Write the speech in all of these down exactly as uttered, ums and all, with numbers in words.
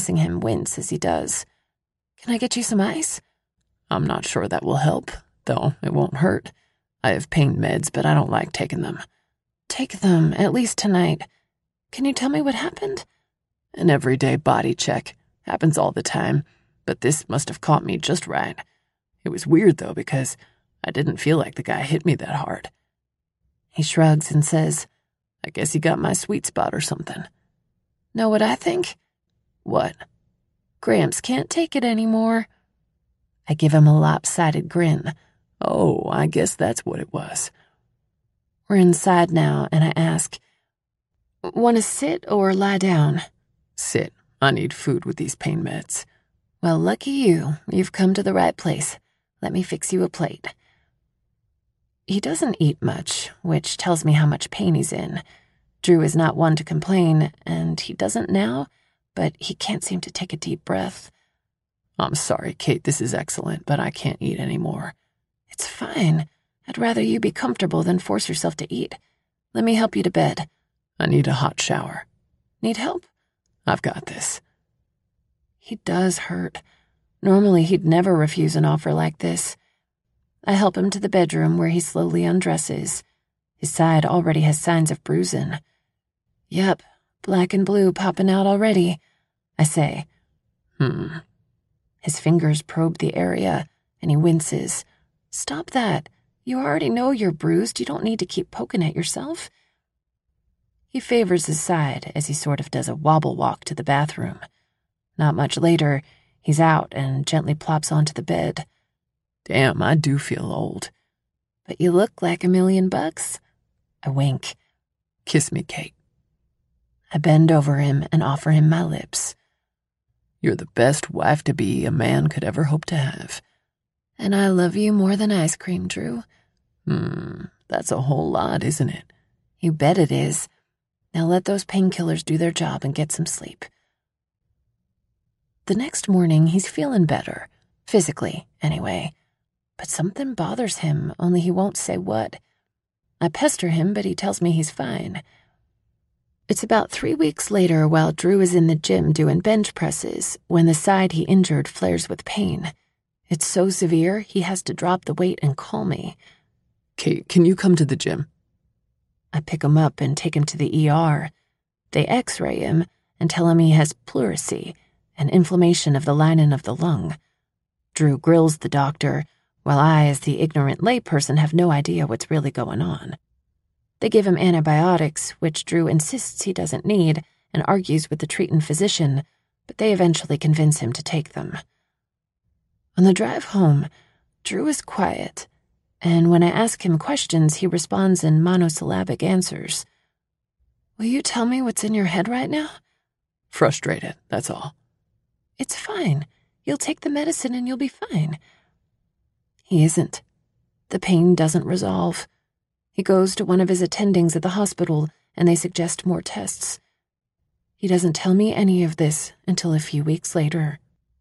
noticing him wince as he does. Can I get you some ice? I'm not sure that will help, though it won't hurt. I have pain meds, but I don't like taking them. Take them, at least tonight. Can you tell me what happened? An everyday body check. Happens all the time, but this must have caught me just right. It was weird, though, because I didn't feel like the guy hit me that hard. He shrugs and says, I guess he got my sweet spot or something. Know what I think? What? Gramps can't take it anymore. I give him a lopsided grin. Oh, I guess that's what it was. We're inside now, and I ask, want to sit or lie down? Sit. I need food with these pain meds. Well, lucky you. You've come to the right place. Let me fix you a plate. He doesn't eat much, which tells me how much pain he's in. Drew is not one to complain, and he doesn't now, but he can't seem to take a deep breath. I'm sorry, Kate, this is excellent, but I can't eat anymore. It's fine. I'd rather you be comfortable than force yourself to eat. Let me help you to bed. I need a hot shower. Need help? I've got this. He does hurt. Normally, he'd never refuse an offer like this. I help him to the bedroom where he slowly undresses. His side already has signs of bruising. Yep, black and blue popping out already, I say. Hmm. His fingers probe the area, and he winces. Stop that. You already know you're bruised. You don't need to keep poking at yourself. He favors his side as he sort of does a wobble walk to the bathroom. Not much later, he's out and gently plops onto the bed. Damn, I do feel old. But you look like a million bucks. I wink. Kiss me, Kate. I bend over him and offer him my lips. You're the best wife-to-be a man could ever hope to have. And I love you more than ice cream, Drew. Hmm, that's a whole lot, isn't it? You bet it is. Now let those painkillers do their job and get some sleep. The next morning, he's feeling better. Physically, anyway. But something bothers him, only he won't say what. I pester him, but he tells me he's fine. It's about three weeks later while Drew is in the gym doing bench presses when the side he injured flares with pain. It's so severe, he has to drop the weight and call me. Kate, can you come to the gym? I pick him up and take him to the E R. They x-ray him and tell him he has pleurisy, an inflammation of the lining of the lung. Drew grills the doctor, while I, as the ignorant layperson, have no idea what's really going on. They give him antibiotics, which Drew insists he doesn't need and argues with the treating physician, but they eventually convince him to take them. On the drive home, Drew is quiet, and when I ask him questions, he responds in monosyllabic answers. Will you tell me what's in your head right now? Frustrated, that's all. It's fine. You'll take the medicine and you'll be fine. He isn't. The pain doesn't resolve. He goes to one of his attendings at the hospital, and they suggest more tests. He doesn't tell me any of this until a few weeks later.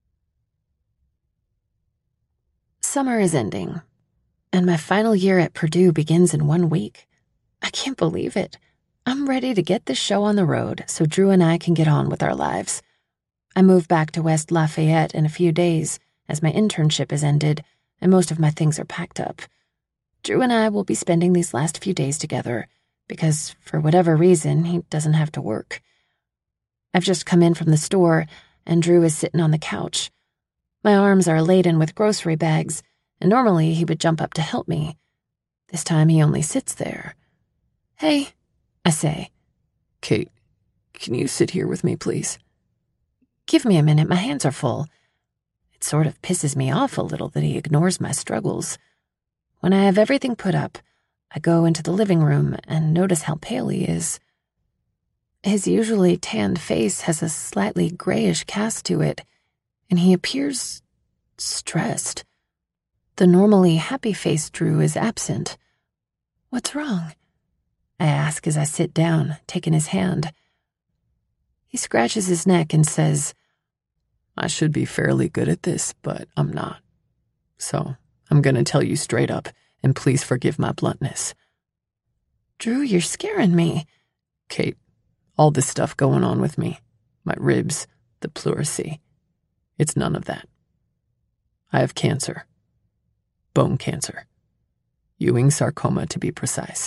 Summer is ending, and my final year at Purdue begins in one week. I can't believe it. I'm ready to get this show on the road so Drew and I can get on with our lives. I move back to West Lafayette in a few days, as my internship has ended, and most of my things are packed up. Drew and I will be spending these last few days together, because for whatever reason, he doesn't have to work. I've just come in from the store, and Drew is sitting on the couch. My arms are laden with grocery bags, and normally he would jump up to help me. This time he only sits there. Hey, I say. Kate, can you sit here with me, please? Give me a minute, my hands are full. It sort of pisses me off a little that he ignores my struggles. When I have everything put up, I go into the living room and notice how pale he is. His usually tanned face has a slightly grayish cast to it, and he appears stressed. The normally happy-faced Drew is absent. What's wrong? I ask as I sit down, taking his hand. He scratches his neck and says, I should be fairly good at this, but I'm not. So I'm going to tell you straight up, and please forgive my bluntness. Drew, you're scaring me. Kate, all this stuff going on with me, my ribs, the pleurisy. It's none of that. I have cancer. Bone cancer. Ewing sarcoma, to be precise.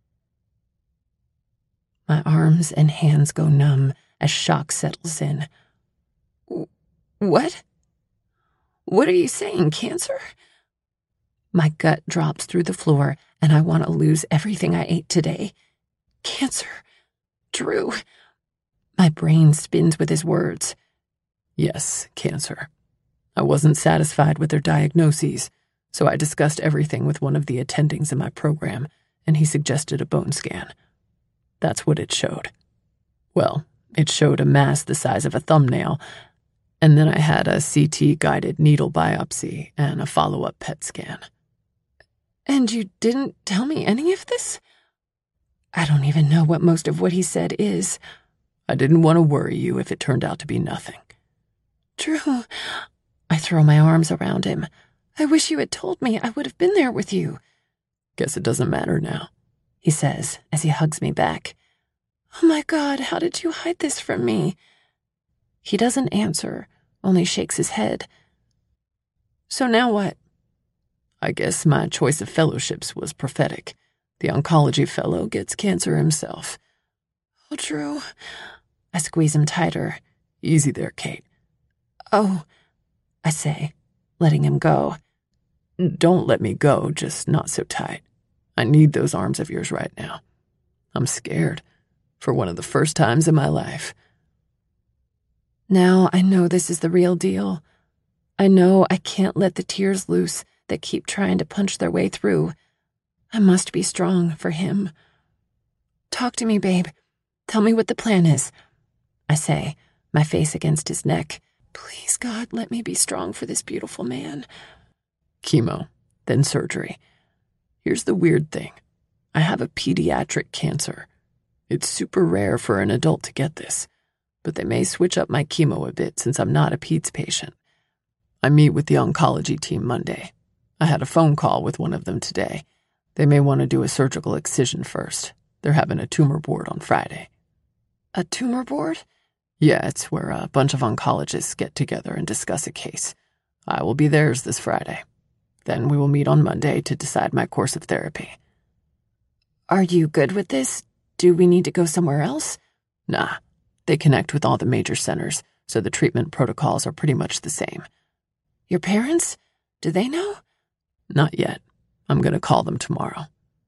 My arms and hands go numb as shock settles in. What? What are you saying, cancer? My gut drops through the floor, and I want to lose everything I ate today. Cancer. Drew. My brain spins with his words. Yes, cancer. I wasn't satisfied with their diagnoses, so I discussed everything with one of the attendings in my program, and he suggested a bone scan. That's what it showed. Well, it showed a mass the size of a thumbnail, and then I had a C T-guided needle biopsy and a follow-up P E T scan. And you didn't tell me any of this? I don't even know what most of what he said is. I didn't want to worry you if it turned out to be nothing. Drew, I throw my arms around him. I wish you had told me. I would have been there with you. Guess it doesn't matter now, he says as he hugs me back. Oh my God, how did you hide this from me? He doesn't answer, only shakes his head. So now what? I guess my choice of fellowships was prophetic. The oncology fellow gets cancer himself. Oh, Drew. I squeeze him tighter. Easy there, Kate. Oh, I say, letting him go. Don't let me go, just not so tight. I need those arms of yours right now. I'm scared, for one of the first times in my life. Now I know this is the real deal. I know I can't let the tears loose that keep trying to punch their way through. I must be strong for him. Talk to me, babe. Tell me what the plan is, I say, my face against his neck. Please, God, let me be strong for this beautiful man. Chemo, then surgery. Here's the weird thing. I have a pediatric cancer. It's super rare for an adult to get this, but they may switch up my chemo a bit since I'm not a peds patient. I meet with the oncology team Monday. I had a phone call with one of them today. They may want to do a surgical excision first. They're having a tumor board on Friday. A tumor board? Yeah, it's where a bunch of oncologists get together and discuss a case. I will be theirs this Friday. Then we will meet on Monday to decide my course of therapy. Are you good with this? Do we need to go somewhere else? Nah, they connect with all the major centers, so the treatment protocols are pretty much the same. Your parents? Do they know? Not yet. I'm gonna call them tomorrow.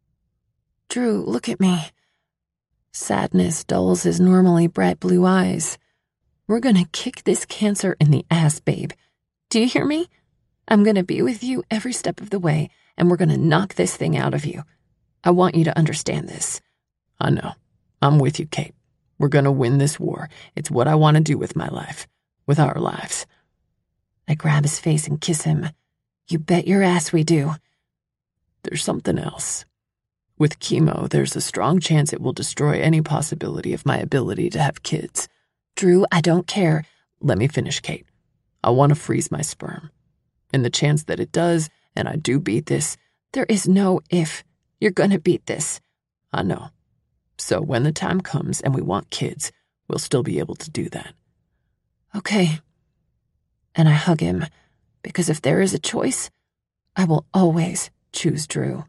Drew, look at me. Sadness dulls his normally bright blue eyes. We're gonna kick this cancer in the ass, babe. Do you hear me? I'm gonna be with you every step of the way, and we're gonna knock this thing out of you. I want you to understand this. I know. I'm with you, Kate. We're gonna win this war. It's what I want to do with my life. With our lives. I grab his face and kiss him. You bet your ass we do. There's something else. With chemo, there's a strong chance it will destroy any possibility of my ability to have kids. Drew, I don't care. Let me finish, Kate. I want to freeze my sperm. In the chance that it does, and I do beat this, there is no if. You're gonna beat this. I know. So when the time comes and we want kids, we'll still be able to do that. Okay. And I hug him, because if there is a choice, I will always choose Drew.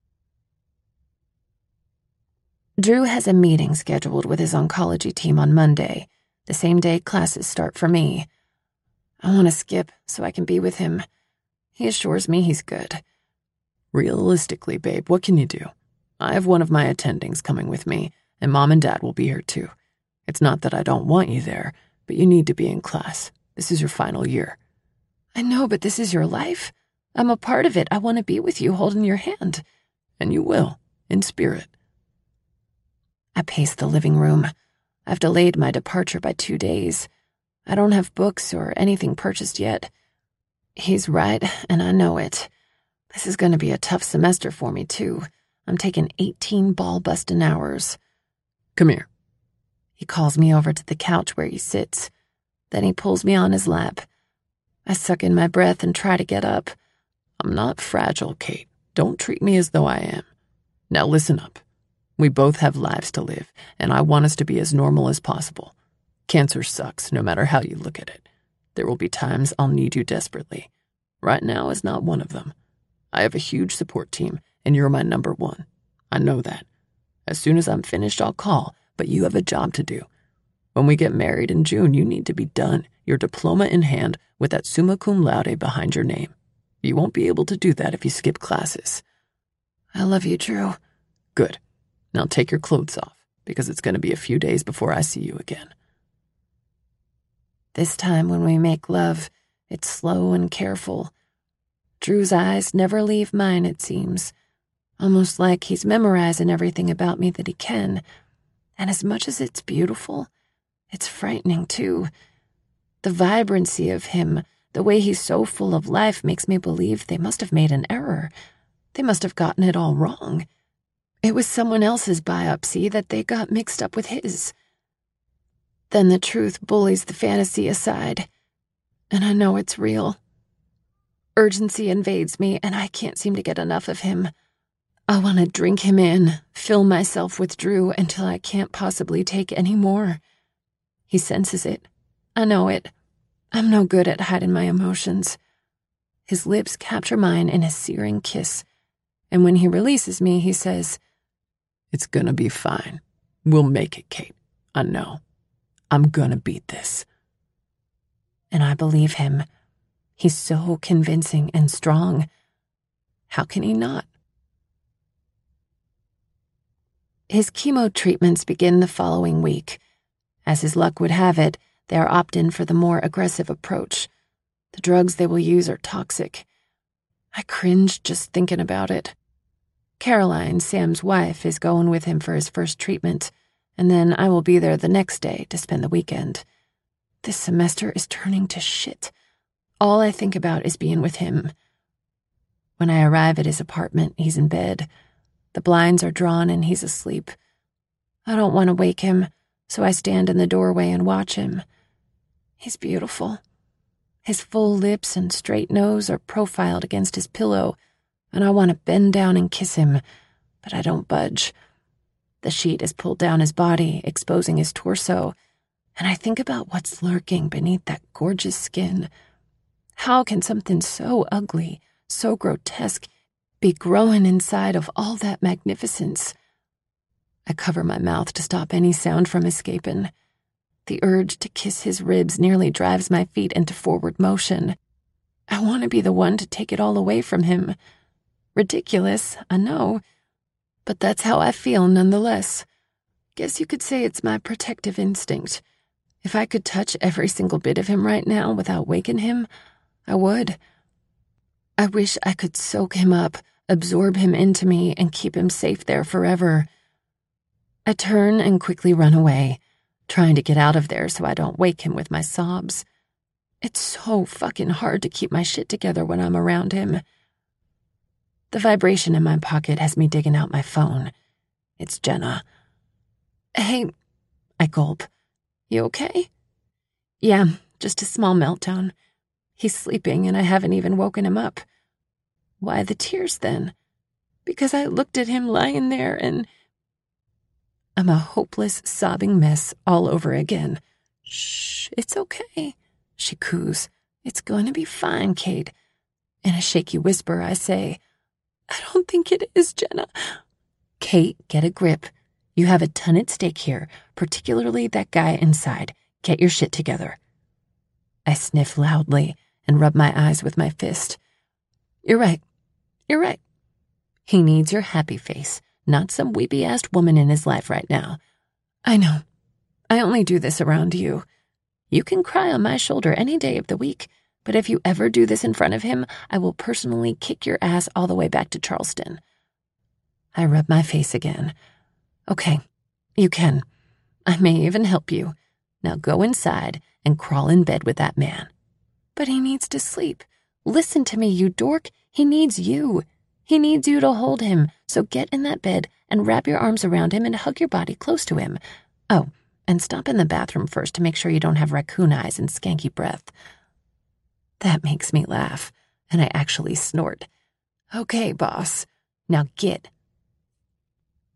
Drew has a meeting scheduled with his oncology team on Monday, the same day classes start for me. I want to skip so I can be with him. He assures me he's good. Realistically, babe, what can you do? I have one of my attendings coming with me, and Mom and Dad will be here too. It's not that I don't want you there, but you need to be in class. This is your final year. I know, but this is your life. I'm a part of it. I want to be with you holding your hand. And you will, in spirit. I pace the living room. I've delayed my departure by two days. I don't have books or anything purchased yet. He's right, and I know it. This is going to be a tough semester for me, too. I'm taking eighteen ball-busting hours. Come here. He calls me over to the couch where he sits. Then he pulls me on his lap. I suck in my breath and try to get up. I'm not fragile, Kate. Don't treat me as though I am. Now listen up. We both have lives to live, and I want us to be as normal as possible. Cancer sucks, no matter how you look at it. There will be times I'll need you desperately. Right now is not one of them. I have a huge support team, and you're my number one. I know that. As soon as I'm finished, I'll call, but you have a job to do. When we get married in June, you need to be done, your diploma in hand, with that summa cum laude behind your name. You won't be able to do that if you skip classes. I love you, Drew. Good. Now take your clothes off, because it's going to be a few days before I see you again. This time when we make love, it's slow and careful. Drew's eyes never leave mine, it seems. Almost like he's memorizing everything about me that he can. And as much as it's beautiful, it's frightening too. The vibrancy of him, the way he's so full of life, makes me believe they must have made an error. They must have gotten it all wrong. It was someone else's biopsy that they got mixed up with his. Then the truth bullies the fantasy aside, and I know it's real. Urgency invades me, and I can't seem to get enough of him. I want to drink him in, fill myself with Drew until I can't possibly take any more. He senses it. I know it. I'm no good at hiding my emotions. His lips capture mine in a searing kiss, and when he releases me, he says, "It's gonna be fine. We'll make it, Kate. I know. I'm gonna beat this." And I believe him. He's so convincing and strong. How can he not? His chemo treatments begin the following week. As his luck would have it, they are opt-in for the more aggressive approach. The drugs they will use are toxic. I cringe just thinking about it. Caroline, Sam's wife, is going with him for his first treatment, and then I will be there the next day to spend the weekend. This semester is turning to shit. All I think about is being with him. When I arrive at his apartment, he's in bed. The blinds are drawn and he's asleep. I don't want to wake him, so I stand in the doorway and watch him. He's beautiful. His full lips and straight nose are profiled against his pillow, and I want to bend down and kiss him, but I don't budge. The sheet is pulled down his body, exposing his torso, and I think about what's lurking beneath that gorgeous skin. How can something so ugly, so grotesque, be growing inside of all that magnificence? I cover my mouth to stop any sound from escaping. The urge to kiss his ribs nearly drives my feet into forward motion. I want to be the one to take it all away from him. Ridiculous, I know, but that's how I feel nonetheless. Guess you could say it's my protective instinct. If I could touch every single bit of him right now without waking him, I would. I wish I could soak him up, absorb him into me, and keep him safe there forever. I turn and quickly run away, trying to get out of there so I don't wake him with my sobs. It's so fucking hard to keep my shit together when I'm around him. The vibration in my pocket has me digging out my phone. It's Jenna. "Hey," I gulp. "You okay?" "Yeah, just a small meltdown. He's sleeping and I haven't even woken him up." "Why the tears then?" "Because I looked at him lying there and—" I'm a hopeless, sobbing mess all over again. "Shh, it's okay," she coos. "It's going to be fine, Kate." In a shaky whisper, I say, "I don't think it is, Jenna." "Kate, get a grip. You have a ton at stake here, particularly that guy inside. Get your shit together." I sniff loudly and rub my eyes with my fist. "You're right. You're right. He needs your happy face, not some weepy-assed woman in his life right now. I know. I only do this around you. You can cry on my shoulder any day of the week, but if you ever do this in front of him, I will personally kick your ass all the way back to Charleston." I rub my face again. "Okay, you can. I may even help you. Now go inside and crawl in bed with that man." "But he needs to sleep. Listen to me, you dork. He needs you. He needs you to hold him, so get in that bed and wrap your arms around him and hug your body close to him. Oh, and stop in the bathroom first to make sure you don't have raccoon eyes and skanky breath." That makes me laugh, and I actually snort. "Okay, boss. Now get."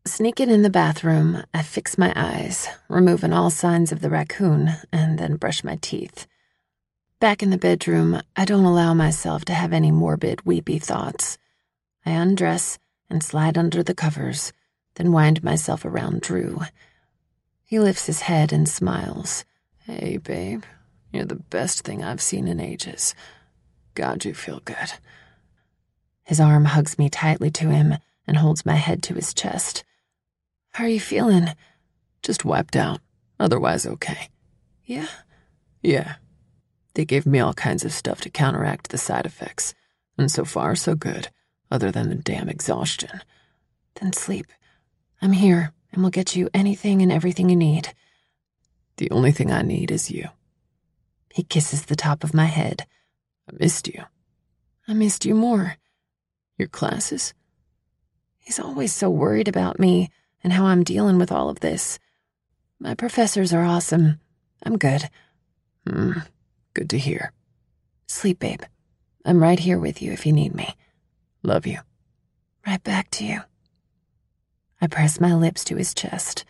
Sneaking in the bathroom, I fix my eyes, removing all signs of the raccoon, and then brush my teeth. Back in the bedroom, I don't allow myself to have any morbid, weepy thoughts. I undress and slide under the covers, then wind myself around Drew. He lifts his head and smiles. Hey, babe, you're the best thing I've seen in ages. God, you feel good. His arm hugs me tightly to him and holds my head to his chest. How are you feeling? Just wiped out. Otherwise okay. Yeah? Yeah. They gave me all kinds of stuff to counteract the side effects. And so far, so good, other than the damn exhaustion. Then sleep. I'm here, and we'll get you anything and everything you need. The only thing I need is you. He kisses the top of my head. I missed you. I missed you more. Your classes? He's always so worried about me and how I'm dealing with all of this. My professors are awesome. I'm good. Hmm, good to hear. Sleep, babe. I'm right here with you if you need me. Love you. Right back to you. I press my lips to his chest.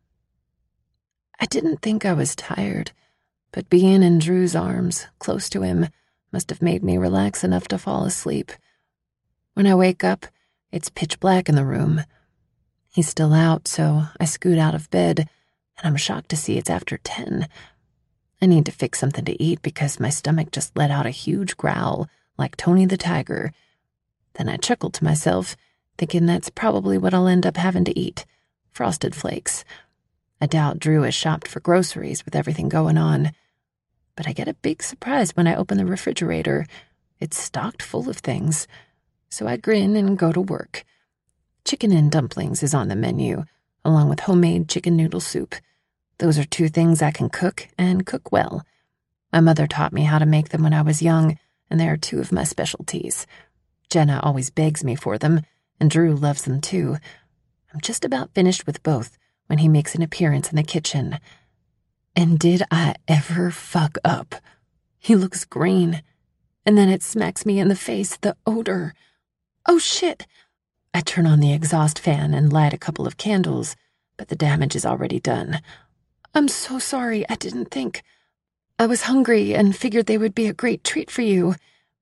I didn't think I was tired, but being in Drew's arms, close to him, must have made me relax enough to fall asleep. When I wake up, it's pitch black in the room. He's still out, so I scoot out of bed, and I'm shocked to see it's after ten. I need to fix something to eat because my stomach just let out a huge growl, like Tony the Tiger. Then I chuckle to myself, thinking that's probably what I'll end up having to eat. Frosted Flakes. I doubt Drew has shopped for groceries with everything going on. But I get a big surprise when I open the refrigerator. It's stocked full of things. So I grin and go to work. Chicken and dumplings is on the menu, along with homemade chicken noodle soup. Those are two things I can cook, and cook well. My mother taught me how to make them when I was young, and they are two of my specialties. Jenna always begs me for them, and Drew loves them too. I'm just about finished with both when he makes an appearance in the kitchen. And did I ever fuck up? He looks green, and then it smacks me in the face, the odor. Oh shit! I turn on the exhaust fan and light a couple of candles, but the damage is already done. I'm so sorry, I didn't think. I was hungry and figured they would be a great treat for you.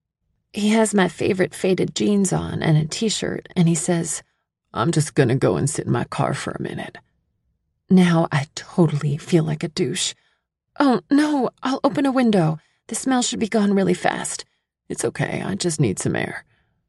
He has my favorite faded jeans on and a t-shirt, and he says, I'm just gonna go and sit in my car for a minute. Now I totally feel like a douche. Oh, no, I'll open a window. The smell should be gone really fast. It's okay, I just need some air.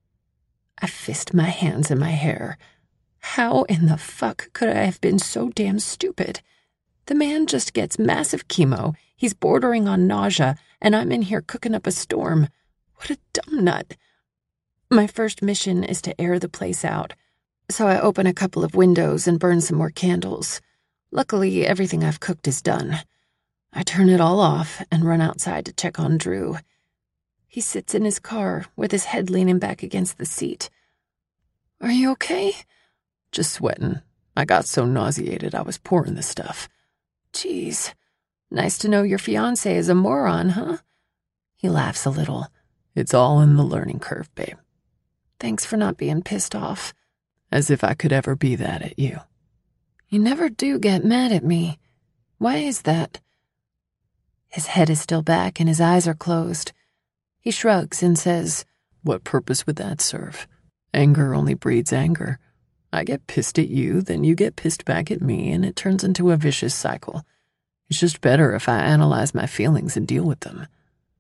I fist my hands in my hair. How in the fuck could I have been so damn stupid? The man just gets massive chemo, he's bordering on nausea, and I'm in here cooking up a storm. What a dumb nut. My first mission is to air the place out, so I open a couple of windows and burn some more candles. Luckily, everything I've cooked is done. I turn it all off and run outside to check on Drew. He sits in his car with his head leaning back against the seat. Are you okay? Just sweating. I got so nauseated I was pouring the stuff. Jeez. Nice to know your fiancé is a moron, huh? He laughs a little. It's all in the learning curve, babe. Thanks for not being pissed off. As if I could ever be that at you. You never do get mad at me. Why is that? His head is still back and his eyes are closed. He shrugs and says, What purpose would that serve? Anger only breeds anger. I get pissed at you, then you get pissed back at me, and it turns into a vicious cycle. It's just better if I analyze my feelings and deal with them.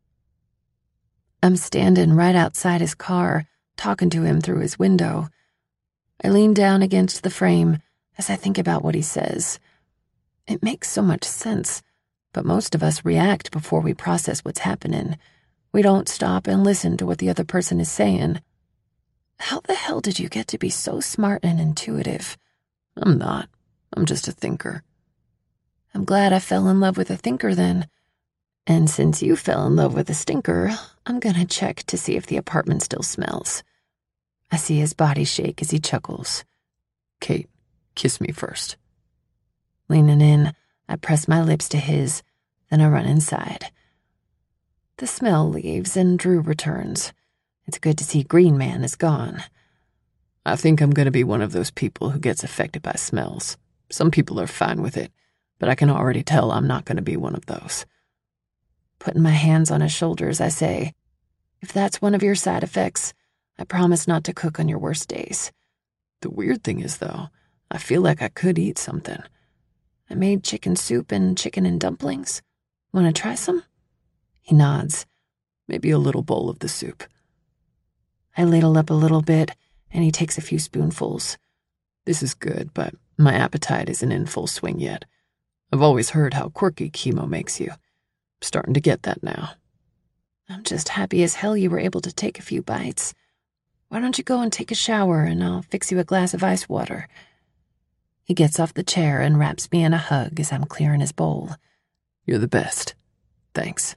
I'm standing right outside his car, talking to him through his window. I lean down against the frame as I think about what he says. It makes so much sense, but most of us react before we process what's happening. We don't stop and listen to what the other person is saying. How the hell did you get to be so smart and intuitive? I'm not. I'm just a thinker. I'm glad I fell in love with a thinker then. And since you fell in love with a stinker, I'm gonna check to see if the apartment still smells. I see his body shake as he chuckles. Kate, kiss me first. Leaning in, I press my lips to his, then I run inside. The smell leaves and Drew returns. It's good to see Green Man is gone. I think I'm going to be one of those people who gets affected by smells. Some people are fine with it, but I can already tell I'm not going to be one of those. Putting my hands on his shoulders, I say, if that's one of your side effects, I promise not to cook on your worst days. The weird thing is, though, I feel like I could eat something. I made chicken soup and chicken and dumplings. Want to try some? He nods. Maybe a little bowl of the soup. I ladle up a little bit, and he takes a few spoonfuls. This is good, but my appetite isn't in full swing yet. I've always heard how quirky chemo makes you. I'm starting to get that now. I'm just happy as hell you were able to take a few bites. Why don't you go and take a shower, and I'll fix you a glass of ice water. He gets off the chair and wraps me in a hug as I'm clearing his bowl. You're the best. Thanks.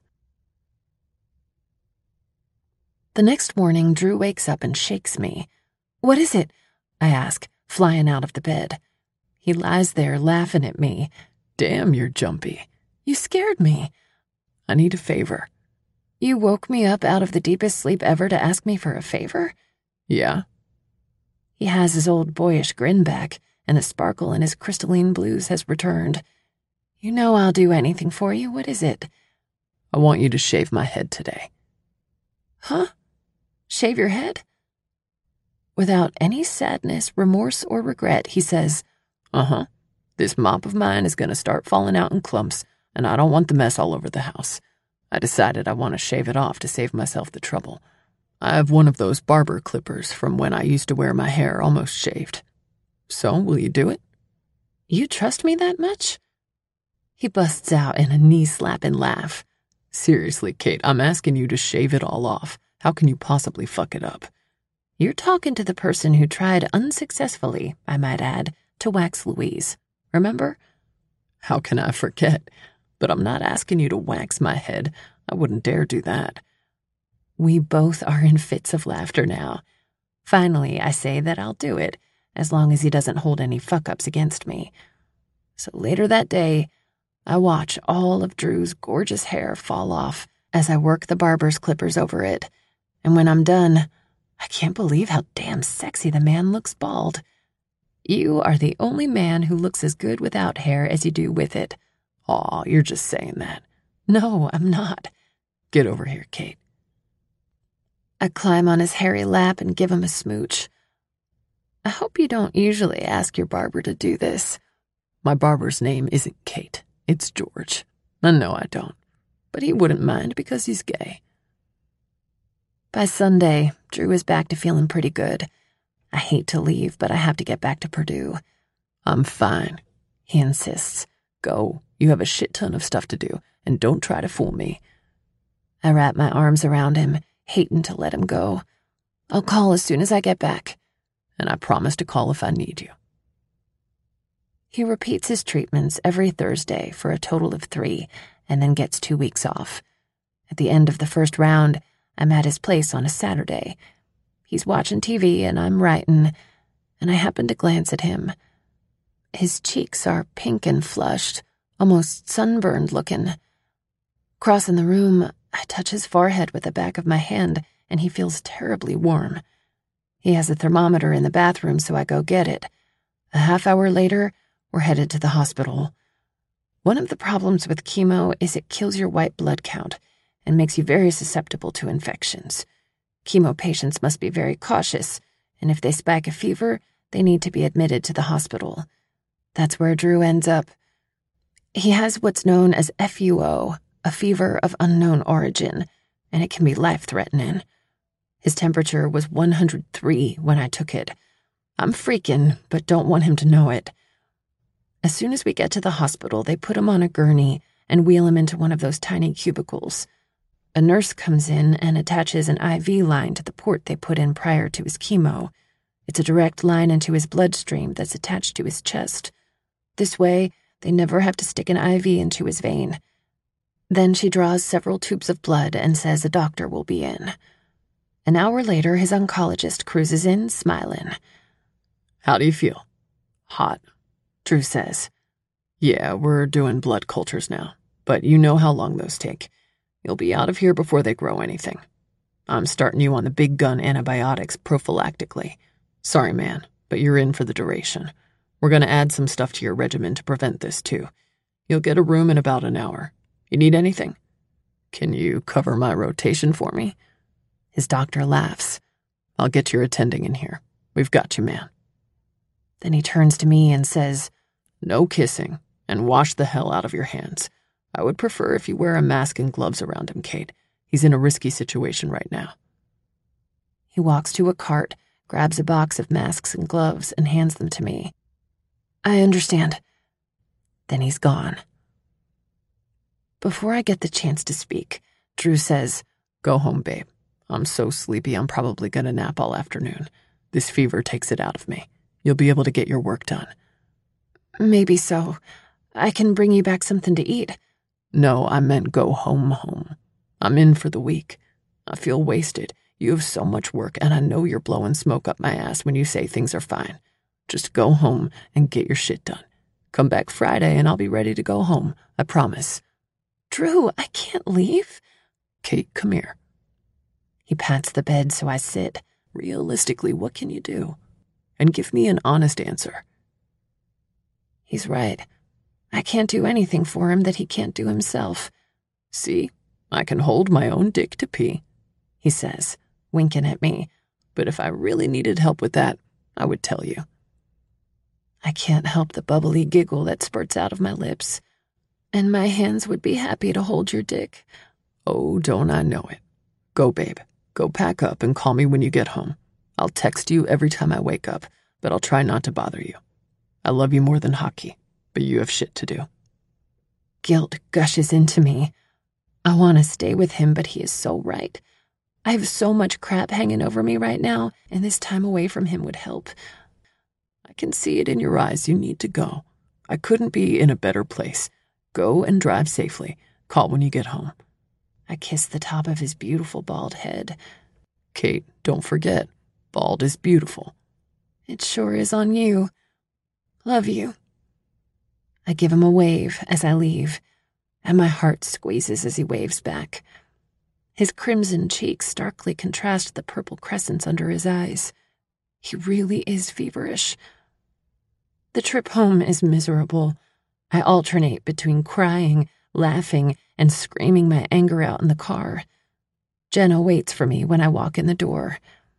The next morning, Drew wakes up and shakes me. What is it? I ask, flying out of the bed. He lies there laughing at me. Damn, you're jumpy. You scared me. I need a favor. You woke me up out of the deepest sleep ever to ask me for a favor? Yeah? He has his old boyish grin back, and the sparkle in his crystalline blues has returned. You know I'll do anything for you. What is it? I want you to shave my head today. Huh? Shave your head? Without any sadness, remorse, or regret, he says, Uh-huh. This mop of mine is going to start falling out in clumps, and I don't want the mess all over the house. I decided I want to shave it off to save myself the trouble. I have one of those barber clippers from when I used to wear my hair almost shaved. So, will you do it? You trust me that much? He busts out in a knee-slapping laugh. Seriously, Kate, I'm asking you to shave it all off. How can you possibly fuck it up? You're talking to the person who tried unsuccessfully, I might add, to wax Louise. Remember? How can I forget? But I'm not asking you to wax my head. I wouldn't dare do that. We both are in fits of laughter now. Finally, I say that I'll do it, as long as he doesn't hold any fuck-ups against me. So later that day, I watch all of Drew's gorgeous hair fall off as I work the barber's clippers over it. And when I'm done, I can't believe how damn sexy the man looks bald. You are the only man who looks as good without hair as you do with it. Aw, you're just saying that. No, I'm not. Get over here, Kate. I climb on his hairy lap and give him a smooch. I hope you don't usually ask your barber to do this. My barber's name isn't Kate. It's George. And no, I don't. But he wouldn't mind because he's gay. By Sunday, Drew is back to feeling pretty good. I hate to leave, but I have to get back to Purdue. I'm fine, he insists. Go. You have a shit ton of stuff to do, and don't try to fool me. I wrap my arms around him, hating to let him go. I'll call as soon as I get back. And I promise to call if I need you. He repeats his treatments every Thursday for a total of three, and then gets two weeks off. At the end of the first round, I'm at his place on a Saturday. He's watching T V and I'm writing, and I happen to glance at him. His cheeks are pink and flushed, almost sunburned looking. Crossing the room, I touch his forehead with the back of my hand, and he feels terribly warm. He has a thermometer in the bathroom, so I go get it. A half hour later, we're headed to the hospital. One of the problems with chemo is it kills your white blood count and makes you very susceptible to infections. Chemo patients must be very cautious, and if they spike a fever, they need to be admitted to the hospital. That's where Drew ends up. He has what's known as F U O, a fever of unknown origin, and it can be life-threatening. His temperature was one hundred three when I took it. I'm freaking, but don't want him to know it. As soon as we get to the hospital, they put him on a gurney and wheel him into one of those tiny cubicles. A nurse comes in and attaches an I V line to the port they put in prior to his chemo. It's a direct line into his bloodstream that's attached to his chest. This way, they never have to stick an I V into his vein. Then she draws several tubes of blood and says a doctor will be in. An hour later, his oncologist cruises in, smiling. How do you feel? Hot, Drew says. Yeah, we're doing blood cultures now, but you know how long those take. You'll be out of here before they grow anything. I'm starting you on the big gun antibiotics prophylactically. Sorry, man, but you're in for the duration. We're gonna add some stuff to your regimen to prevent this, too. You'll get a room in about an hour. You need anything? Can you cover my rotation for me? His doctor laughs. I'll get your attending in here. We've got you, man. Then he turns to me and says, No kissing, and wash the hell out of your hands. I would prefer if you wear a mask and gloves around him, Kate. He's in a risky situation right now. He walks to a cart, grabs a box of masks and gloves, and hands them to me. I understand. Then he's gone. Before I get the chance to speak, Drew says, Go home, babe. I'm so sleepy I'm probably gonna nap all afternoon. This fever takes it out of me. You'll be able to get your work done. Maybe so. I can bring you back something to eat. No, I meant go home home. I'm in for the week. I feel wasted. You have so much work, and I know you're blowing smoke up my ass when you say things are fine. Just go home and get your shit done. Come back Friday and I'll be ready to go home. I promise. Drew, I can't leave. Kate, come here. He pats the bed so I sit. Realistically, what can you do? And give me an honest answer. He's right. I can't do anything for him that he can't do himself. See, I can hold my own dick to pee, he says, winking at me. But if I really needed help with that, I would tell you. I can't help the bubbly giggle that spurts out of my lips. And my hands would be happy to hold your dick. Oh, don't I know it. Go, babe. Go pack up and call me when you get home. I'll text you every time I wake up, but I'll try not to bother you. I love you more than hockey, but you have shit to do. Guilt gushes into me. I want to stay with him, but he is so right. I have so much crap hanging over me right now, and this time away from him would help. I can see it in your eyes. You need to go. I couldn't be in a better place. Go and drive safely. Call when you get home. I kiss the top of his beautiful bald head. Kate, don't forget, bald is beautiful. It sure is on you. Love you. I give him a wave as I leave, and my heart squeezes as he waves back. His crimson cheeks starkly contrast the purple crescents under his eyes. He really is feverish. The trip home is miserable. I alternate between crying, laughing, and screaming my anger out in the car. Jenna waits for me when I walk in the door.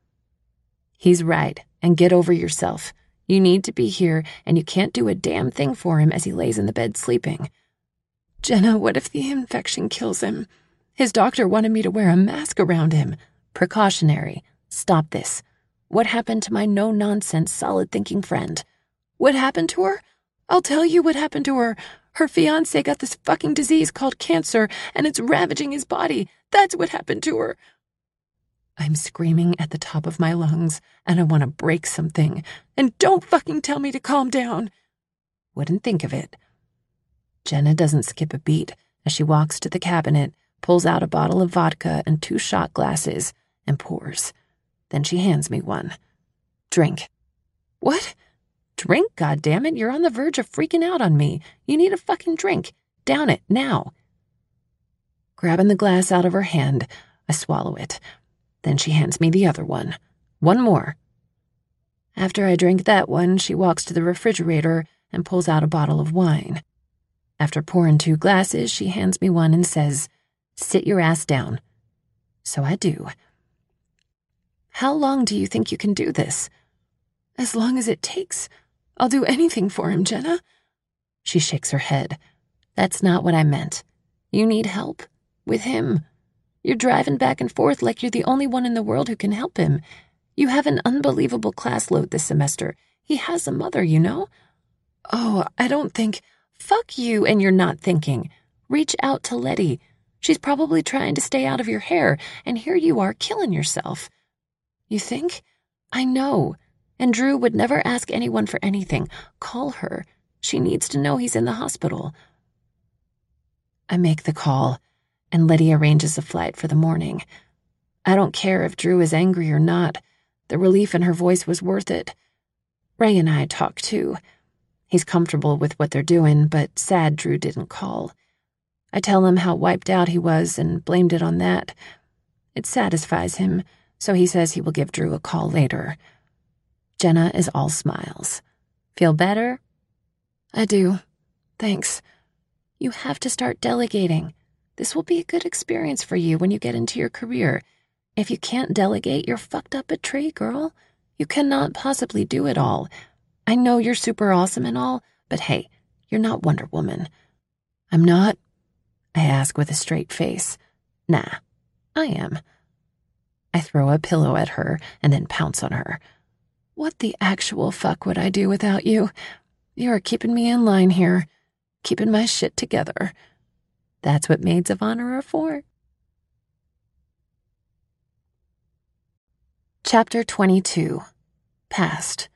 He's right, and get over yourself. You need to be here, and you can't do a damn thing for him as he lays in the bed sleeping. Jenna, what if the infection kills him? His doctor wanted me to wear a mask around him. Precautionary. Stop this. What happened to my no-nonsense, solid-thinking friend? What happened to her? I'll tell you what happened to her. Her fiancé got this fucking disease called cancer, and it's ravaging his body. That's what happened to her. I'm screaming at the top of my lungs, and I want to break something. And don't fucking tell me to calm down. Wouldn't think of it. Jenna doesn't skip a beat as she walks to the cabinet, pulls out a bottle of vodka and two shot glasses, and pours. Then she hands me one. Drink. What? Drink, goddammit, you're on the verge of freaking out on me. You need a fucking drink. Down it, now. Grabbing the glass out of her hand, I swallow it. Then she hands me the other one. One more. After I drink that one, she walks to the refrigerator and pulls out a bottle of wine. After pouring two glasses, she hands me one and says, "Sit your ass down." So I do. How long do you think you can do this? As long as it takes. I'll do anything for him, Jenna. She shakes her head. That's not what I meant. You need help. With him. You're driving back and forth like you're the only one in the world who can help him. You have an unbelievable class load this semester. He has a mother, you know? Oh, I don't think... Fuck you and you're not thinking. Reach out to Letty. She's probably trying to stay out of your hair, and here you are killing yourself. You think? I know. And Drew would never ask anyone for anything. Call her. She needs to know he's in the hospital. I make the call, and Letty arranges a flight for the morning. I don't care if Drew is angry or not. The relief in her voice was worth it. Ray and I talk too. He's comfortable with what they're doing, but sad Drew didn't call. I tell him how wiped out he was and blamed it on that. It satisfies him, so he says he will give Drew a call later. Jenna is all smiles. Feel better? I do. Thanks. You have to start delegating. This will be a good experience for you when you get into your career. If you can't delegate, you're fucked up at Trey, girl. You cannot possibly do it all. I know you're super awesome and all, but hey, you're not Wonder Woman. I'm not? I ask with a straight face. Nah, I am. I throw a pillow at her and then pounce on her. What the actual fuck would I do without you? You are keeping me in line here, keeping my shit together. That's what maids of honor are for. Chapter twenty-two. Past.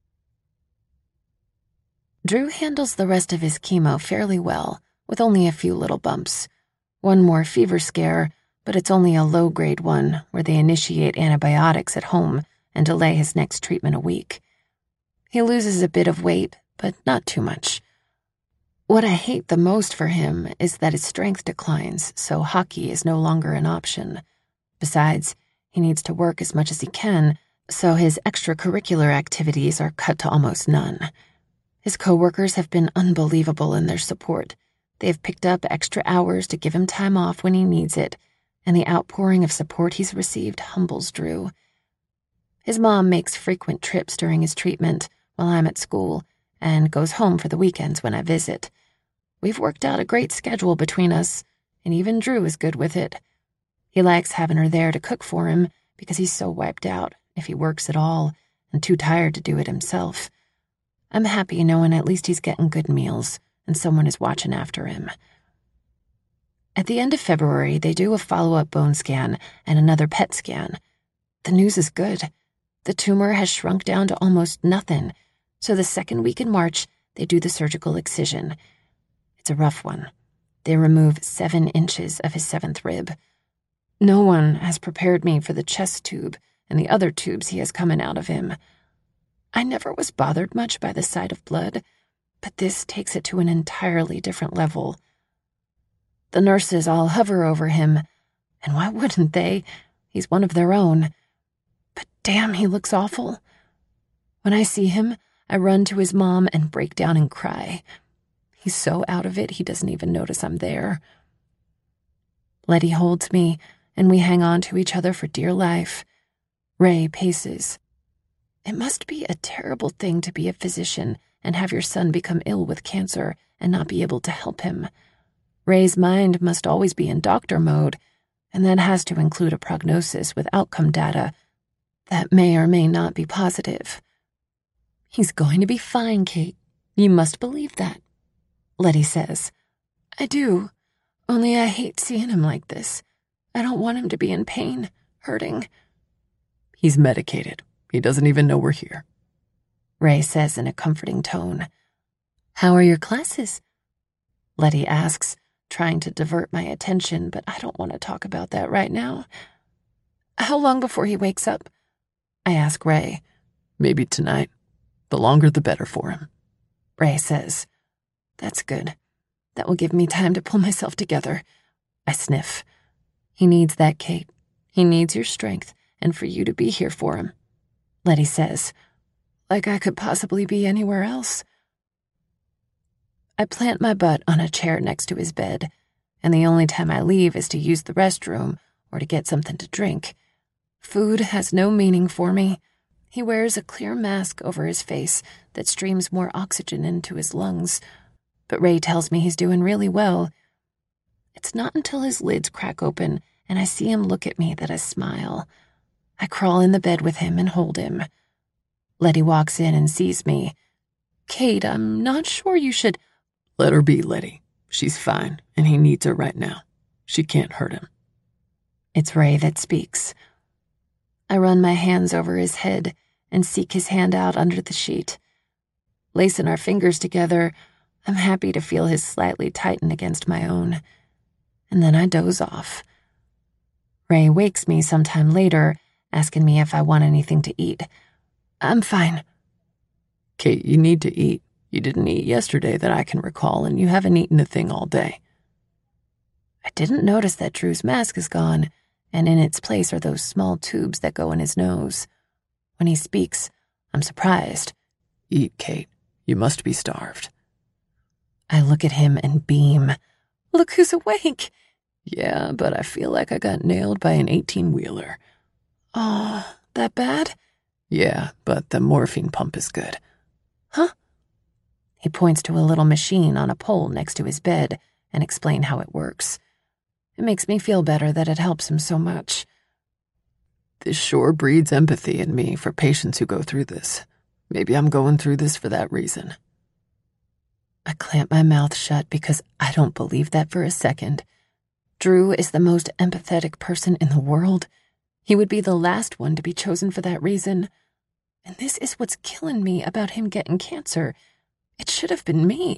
Drew handles the rest of his chemo fairly well, with only a few little bumps. One more fever scare, but it's only a low-grade one where they initiate antibiotics at home and delay his next treatment a week. He loses a bit of weight, but not too much. What I hate the most for him is that his strength declines, so hockey is no longer an option. Besides, he needs to work as much as he can, so his extracurricular activities are cut to almost none. His coworkers have been unbelievable in their support. They've picked up extra hours to give him time off when he needs it, and the outpouring of support he's received humbles Drew. His mom makes frequent trips during his treatment while I'm at school and goes home for the weekends when I visit. We've worked out a great schedule between us, and even Drew is good with it. He likes having her there to cook for him because he's so wiped out, if he works at all, and too tired to do it himself. I'm happy knowing at least he's getting good meals and someone is watching after him. At the end of February, they do a follow-up bone scan and another P E T scan. The news is good. The tumor has shrunk down to almost nothing, so the second week in March, they do the surgical excision. It's a rough one. They remove seven inches of his seventh rib. No one has prepared me for the chest tube and the other tubes he has coming out of him. I never was bothered much by the sight of blood, but this takes it to an entirely different level. The nurses all hover over him, and why wouldn't they? He's one of their own. But damn, he looks awful. When I see him, I run to his mom and break down and cry. He's so out of it, he doesn't even notice I'm there. Letty holds me, and we hang on to each other for dear life. Ray paces. It must be a terrible thing to be a physician and have your son become ill with cancer and not be able to help him. Ray's mind must always be in doctor mode, and that has to include a prognosis with outcome data that may or may not be positive. He's going to be fine, Kate. You must believe that, Letty says. I do, only I hate seeing him like this. I don't want him to be in pain, hurting. He's medicated. He doesn't even know we're here, Ray says in a comforting tone. How are your classes? Letty asks, trying to divert my attention, but I don't want to talk about that right now. How long before he wakes up? I ask Ray. Maybe tonight. The longer the better for him, Ray says. That's good. That will give me time to pull myself together. I sniff. He needs that, Kate. He needs your strength and for you to be here for him. Letty says, like I could possibly be anywhere else. I plant my butt on a chair next to his bed, and the only time I leave is to use the restroom or to get something to drink. Food has no meaning for me. He wears a clear mask over his face that streams more oxygen into his lungs, but Ray tells me he's doing really well. It's not until his lids crack open and I see him look at me that I smile. I crawl in the bed with him and hold him. Letty walks in and sees me. Kate, I'm not sure you should... Let her be, Letty. She's fine, and he needs her right now. She can't hurt him. It's Ray that speaks. I run my hands over his head and seek his hand out under the sheet. Lacing our fingers together, I'm happy to feel his slightly tighten against my own. And then I doze off. Ray wakes me sometime later, asking me if I want anything to eat. I'm fine. Kate, you need to eat. You didn't eat yesterday that I can recall, and you haven't eaten a thing all day. I didn't notice that Drew's mask is gone, and in its place are those small tubes that go in his nose. When he speaks, I'm surprised. Eat, Kate. You must be starved. I look at him and beam. Look who's awake. Yeah, but I feel like I got nailed by an eighteen-wheeler. Oh, that bad? Yeah, but the morphine pump is good. Huh? He points to a little machine on a pole next to his bed and explains how it works. It makes me feel better that it helps him so much. This sure breeds empathy in me for patients who go through this. Maybe I'm going through this for that reason. I clamp my mouth shut because I don't believe that for a second. Drew is the most empathetic person in the world. He would be the last one to be chosen for that reason. And this is what's killing me about him getting cancer. It should have been me.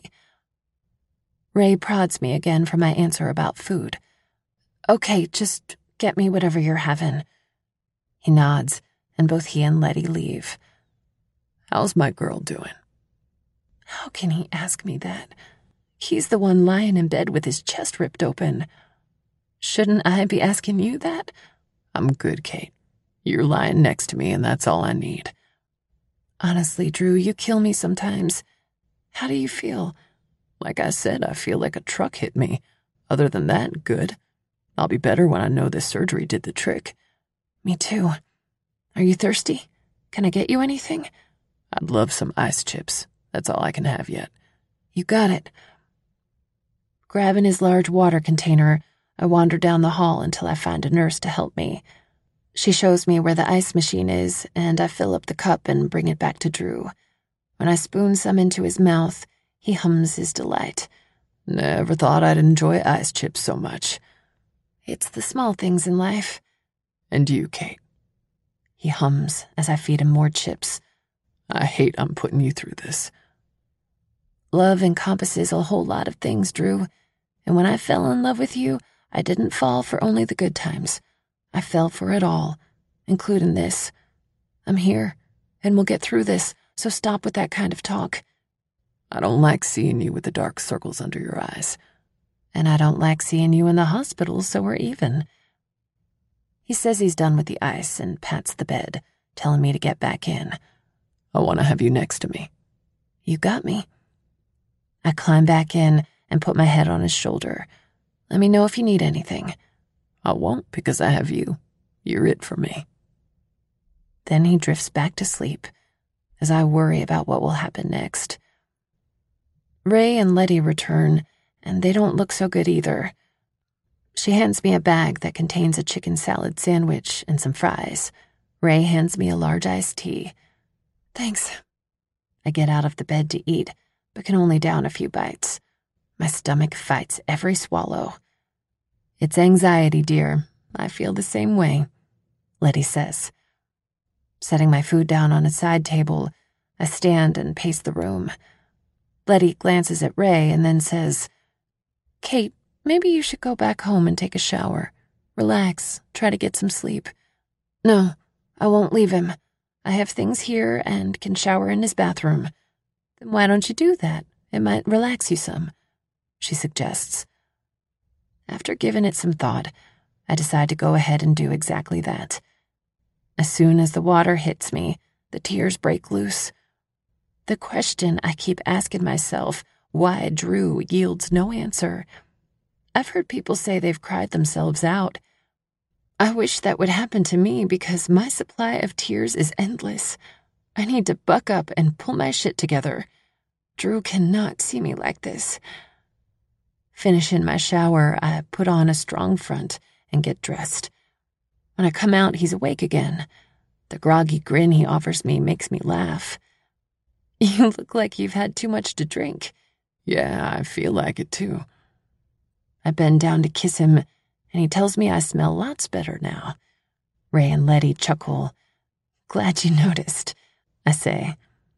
Ray prods me again for my answer about food. Okay, just get me whatever you're having. He nods, and both he and Letty leave. How's my girl doing? How can he ask me that? He's the one lying in bed with his chest ripped open. Shouldn't I be asking you that? I'm good, Kate. You're lying next to me, and that's all I need. Honestly, Drew, you kill me sometimes. How do you feel? Like I said, I feel like a truck hit me. Other than that, good. I'll be better when I know this surgery did the trick. Me too. Are you thirsty? Can I get you anything? I'd love some ice chips. That's all I can have yet. You got it. Grabbing his large water container, I wander down the hall until I find a nurse to help me. She shows me where the ice machine is, and I fill up the cup and bring it back to Drew. When I spoon some into his mouth, he hums his delight. Never thought I'd enjoy ice chips so much. It's the small things in life. And you, Kate? He hums as I feed him more chips. I hate I'm putting you through this. Love encompasses a whole lot of things, Drew. And when I fell in love with you, I didn't fall for only the good times. I fell for it all, including this. I'm here, and we'll get through this, so stop with that kind of talk. I don't like seeing you with the dark circles under your eyes. And I don't like seeing you in the hospital, so we're even. He says he's done with the ice and pats the bed, telling me to get back in. I want to have you next to me. You got me. I climb back in and put my head on his shoulder. Let me know if you need anything. I won't because I have you. You're it for me. Then he drifts back to sleep as I worry about what will happen next. Ray and Letty return, and they don't look so good either. She hands me a bag that contains a chicken salad sandwich and some fries. Ray hands me a large iced tea. Thanks. I get out of the bed to eat, but can only down a few bites. My stomach fights every swallow. It's anxiety, dear. I feel the same way, Letty says. Setting my food down on a side table, I stand and pace the room. Letty glances at Ray and then says, Kate, maybe you should go back home and take a shower. Relax, try to get some sleep. No, I won't leave him. I have things here and can shower in his bathroom. Then why don't you do that? It might relax you some, she suggests. After giving it some thought, I decide to go ahead and do exactly that. As soon as the water hits me, the tears break loose. The question I keep asking myself, why Drew, yields no answer. I've heard people say they've cried themselves out. I wish that would happen to me because my supply of tears is endless. I need to buck up and pull my shit together. Drew cannot see me like this. Finishing my shower, I put on a strong front and get dressed. When I come out, he's awake again. The groggy grin he offers me makes me laugh. You look like you've had too much to drink. Yeah, I feel like it too. I bend down to kiss him, and he tells me I smell lots better now. Ray and Letty chuckle. Glad you noticed, I say.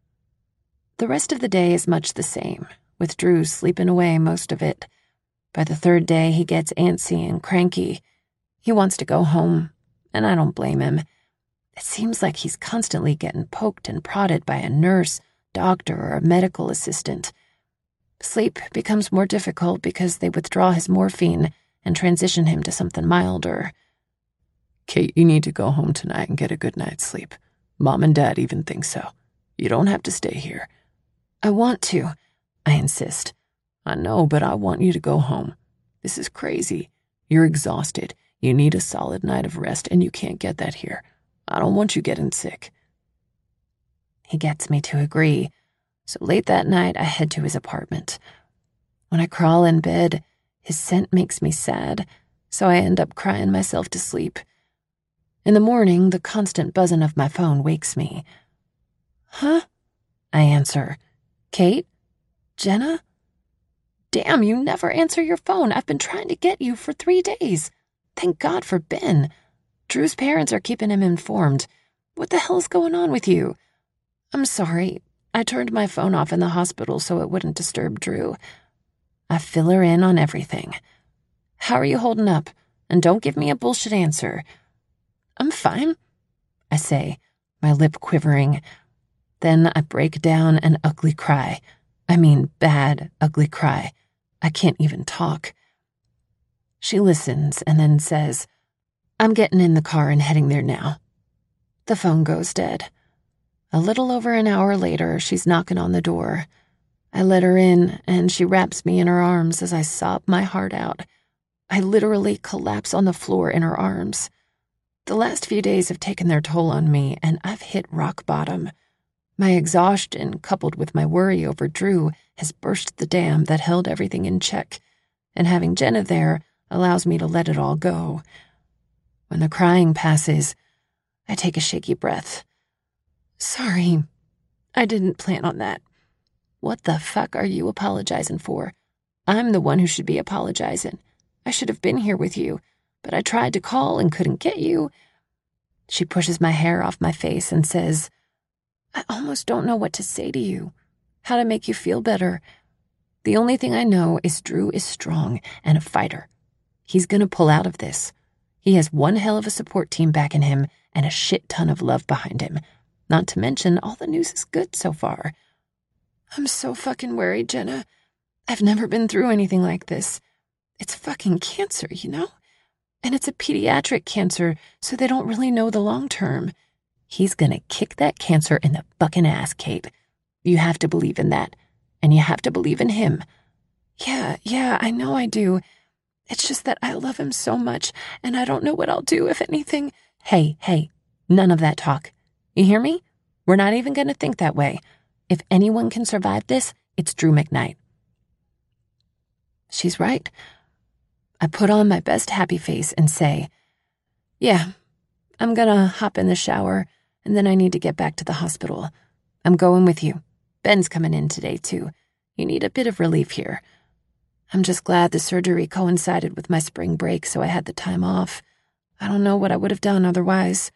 The rest of the day is much the same, with Drew sleeping away most of it. By the third day, he gets antsy and cranky. He wants to go home, and I don't blame him. It seems like he's constantly getting poked and prodded by a nurse, doctor, or a medical assistant. Sleep becomes more difficult because they withdraw his morphine and transition him to something milder. Kate, you need to go home tonight and get a good night's sleep. Mom and Dad even think so. You don't have to stay here. I want to, I insist. I know, but I want you to go home. This is crazy. You're exhausted. You need a solid night of rest, and you can't get that here. I don't want you getting sick. He gets me to agree, so late that night I head to his apartment. When I crawl in bed, his scent makes me sad, so I end up crying myself to sleep. In the morning, the constant buzzing of my phone wakes me. Huh? I answer. Kate? Jenna? Damn, you never answer your phone. I've been trying to get you for three days. Thank God for Ben. Drew's parents are keeping him informed. What the hell's going on with you? I'm sorry. I turned my phone off in the hospital so it wouldn't disturb Drew. I fill her in on everything. How are you holding up? And don't give me a bullshit answer. I'm fine, I say, my lip quivering. Then I break down an ugly cry. I mean, bad, ugly cry. I can't even talk. She listens and then says, I'm getting in the car and heading there now. The phone goes dead. A little over an hour later, she's knocking on the door. I let her in, and she wraps me in her arms as I sob my heart out. I literally collapse on the floor in her arms. The last few days have taken their toll on me, and I've hit rock bottom. My exhaustion, coupled with my worry over Drew, has burst the dam that held everything in check, and having Jenna there allows me to let it all go. When the crying passes, I take a shaky breath. Sorry, I didn't plan on that. What the fuck are you apologizing for? I'm the one who should be apologizing. I should have been here with you, but I tried to call and couldn't get you. She pushes my hair off my face and says, I almost don't know what to say to you, how to make you feel better. The only thing I know is Drew is strong and a fighter. He's gonna pull out of this. He has one hell of a support team backing him and a shit ton of love behind him. Not to mention, all the news is good so far. I'm so fucking worried, Jenna. I've never been through anything like this. It's fucking cancer, you know? And it's a pediatric cancer, so they don't really know the long term. He's gonna kick that cancer in the fucking ass, Kate. You have to believe in that. And you have to believe in him. Yeah, yeah, I know I do. It's just that I love him so much, and I don't know what I'll do if anything. Hey, hey, none of that talk. You hear me? We're not even gonna think that way. If anyone can survive this, it's Drew McKnight. She's right. I put on my best happy face and say, yeah, I'm gonna hop in the shower, and then I need to get back to the hospital. I'm going with you. Ben's coming in today, too. You need a bit of relief here. I'm just glad the surgery coincided with my spring break, so I had the time off. I don't know what I would have done otherwise.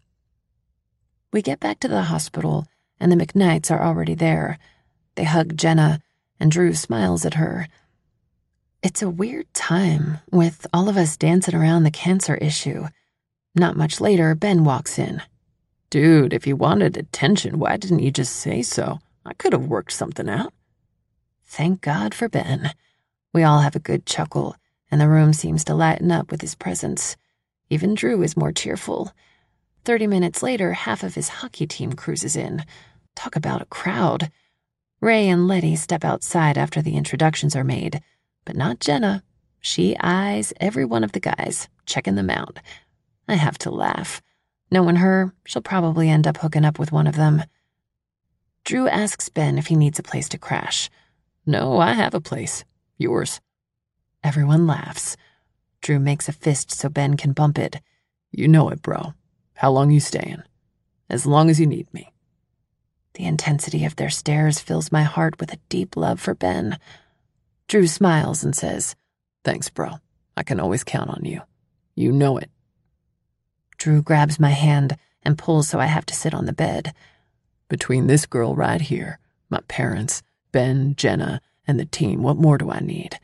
We get back to the hospital, and the McKnights are already there. They hug Jenna, and Drew smiles at her. It's a weird time, with all of us dancing around the cancer issue. Not much later, Ben walks in. Dude, if you wanted attention, why didn't you just say so? I could have worked something out. Thank God for Ben. We all have a good chuckle, and the room seems to lighten up with his presence. Even Drew is more cheerful. Thirty minutes later, half of his hockey team cruises in. Talk about a crowd. Ray and Letty step outside after the introductions are made, but not Jenna. She eyes every one of the guys, checking them out. I have to laugh. Knowing her, she'll probably end up hooking up with one of them. Drew asks Ben if he needs a place to crash. No, I have a place. Yours. Everyone laughs. Drew makes a fist so Ben can bump it. You know it, bro. How long you staying? As long as you need me. The intensity of their stares fills my heart with a deep love for Ben. Drew smiles and says, Thanks, bro. I can always count on you. You know it. Drew grabs my hand and pulls so I have to sit on the bed. Between this girl right here, my parents, Ben, Jenna, and the team, what more do I need?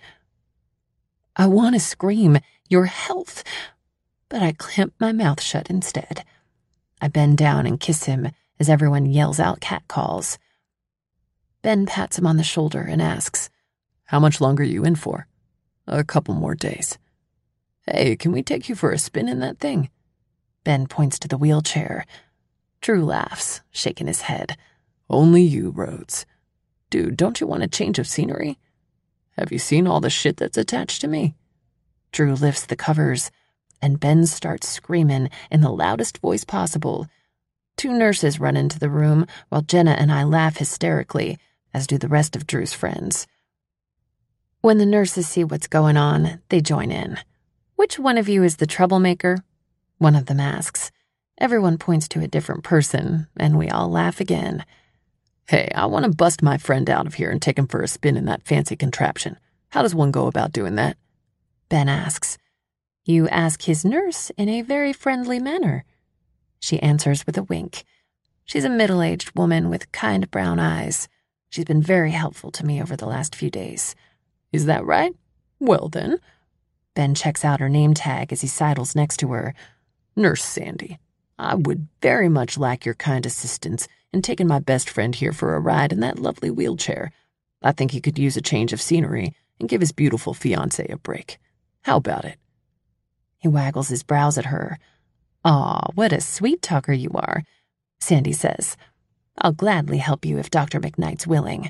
I want to scream, your health, but I clamp my mouth shut instead. I bend down and kiss him as everyone yells out catcalls. Ben pats him on the shoulder and asks, How much longer are you in for? A couple more days. Hey, can we take you for a spin in that thing? Ben points to the wheelchair. Drew laughs, shaking his head. Only you, Rhodes. Dude, don't you want a change of scenery? Have you seen all the shit that's attached to me? Drew lifts the covers, and Ben starts screaming in the loudest voice possible. Two nurses run into the room while Jenna and I laugh hysterically, as do the rest of Drew's friends. When the nurses see what's going on, they join in. "Which one of you is the troublemaker?" one of them asks. Everyone points to a different person, and we all laugh again. "Hey, I want to bust my friend out of here and take him for a spin in that fancy contraption. How does one go about doing that?" Ben asks. "You ask his nurse in a very friendly manner." She answers with a wink. She's a middle-aged woman with kind brown eyes. She's been very helpful to me over the last few days. "Is that right? Well then." Ben checks out her name tag as he sidles next to her. "Nurse Sandy, I would very much like your kind assistance in taking my best friend here for a ride in that lovely wheelchair. I think he could use a change of scenery and give his beautiful fiancée a break. How about it?" He waggles his brows at her. "Aw, what a sweet talker you are," Sandy says. "I'll gladly help you if Doctor McKnight's willing."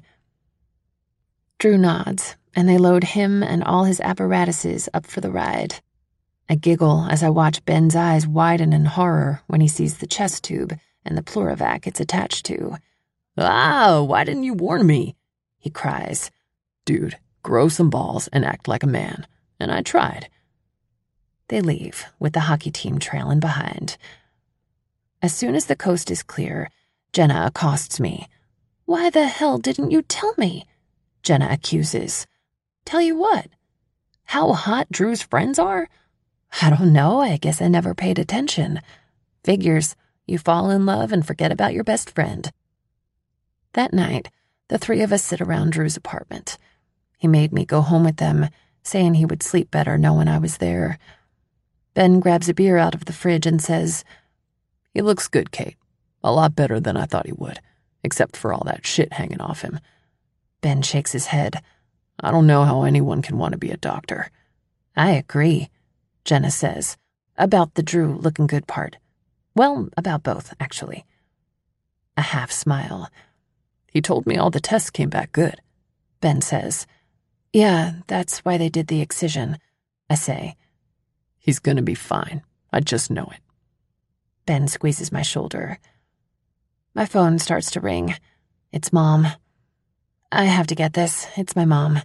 Drew nods, and they load him and all his apparatuses up for the ride. I giggle as I watch Ben's eyes widen in horror when he sees the chest tube and the Pluravac it's attached to. "Ah, why didn't you warn me?" he cries. "Dude, grow some balls and act like a man." And I tried. They leave, with the hockey team trailing behind. As soon as the coast is clear, Jenna accosts me. "Why the hell didn't you tell me?" Jenna accuses. "Tell you what? How hot Drew's friends are? I don't know, I guess I never paid attention. Figures, you fall in love and forget about your best friend." That night, the three of us sit around Drew's apartment. He made me go home with them, saying he would sleep better knowing I was there. Ben grabs a beer out of the fridge and says, "He looks good, Kate. A lot better than I thought he would, except for all that shit hanging off him." Ben shakes his head. "I don't know how anyone can want to be a doctor." "I agree," Jenna says, about the Drew looking good part. Well, about both, actually. A half smile. "He told me all the tests came back good," Ben says. "Yeah, that's why they did the excision," I say. "He's gonna be fine. I just know it." Ben squeezes my shoulder. My phone starts to ring. It's Mom. I have to get this. It's my mom.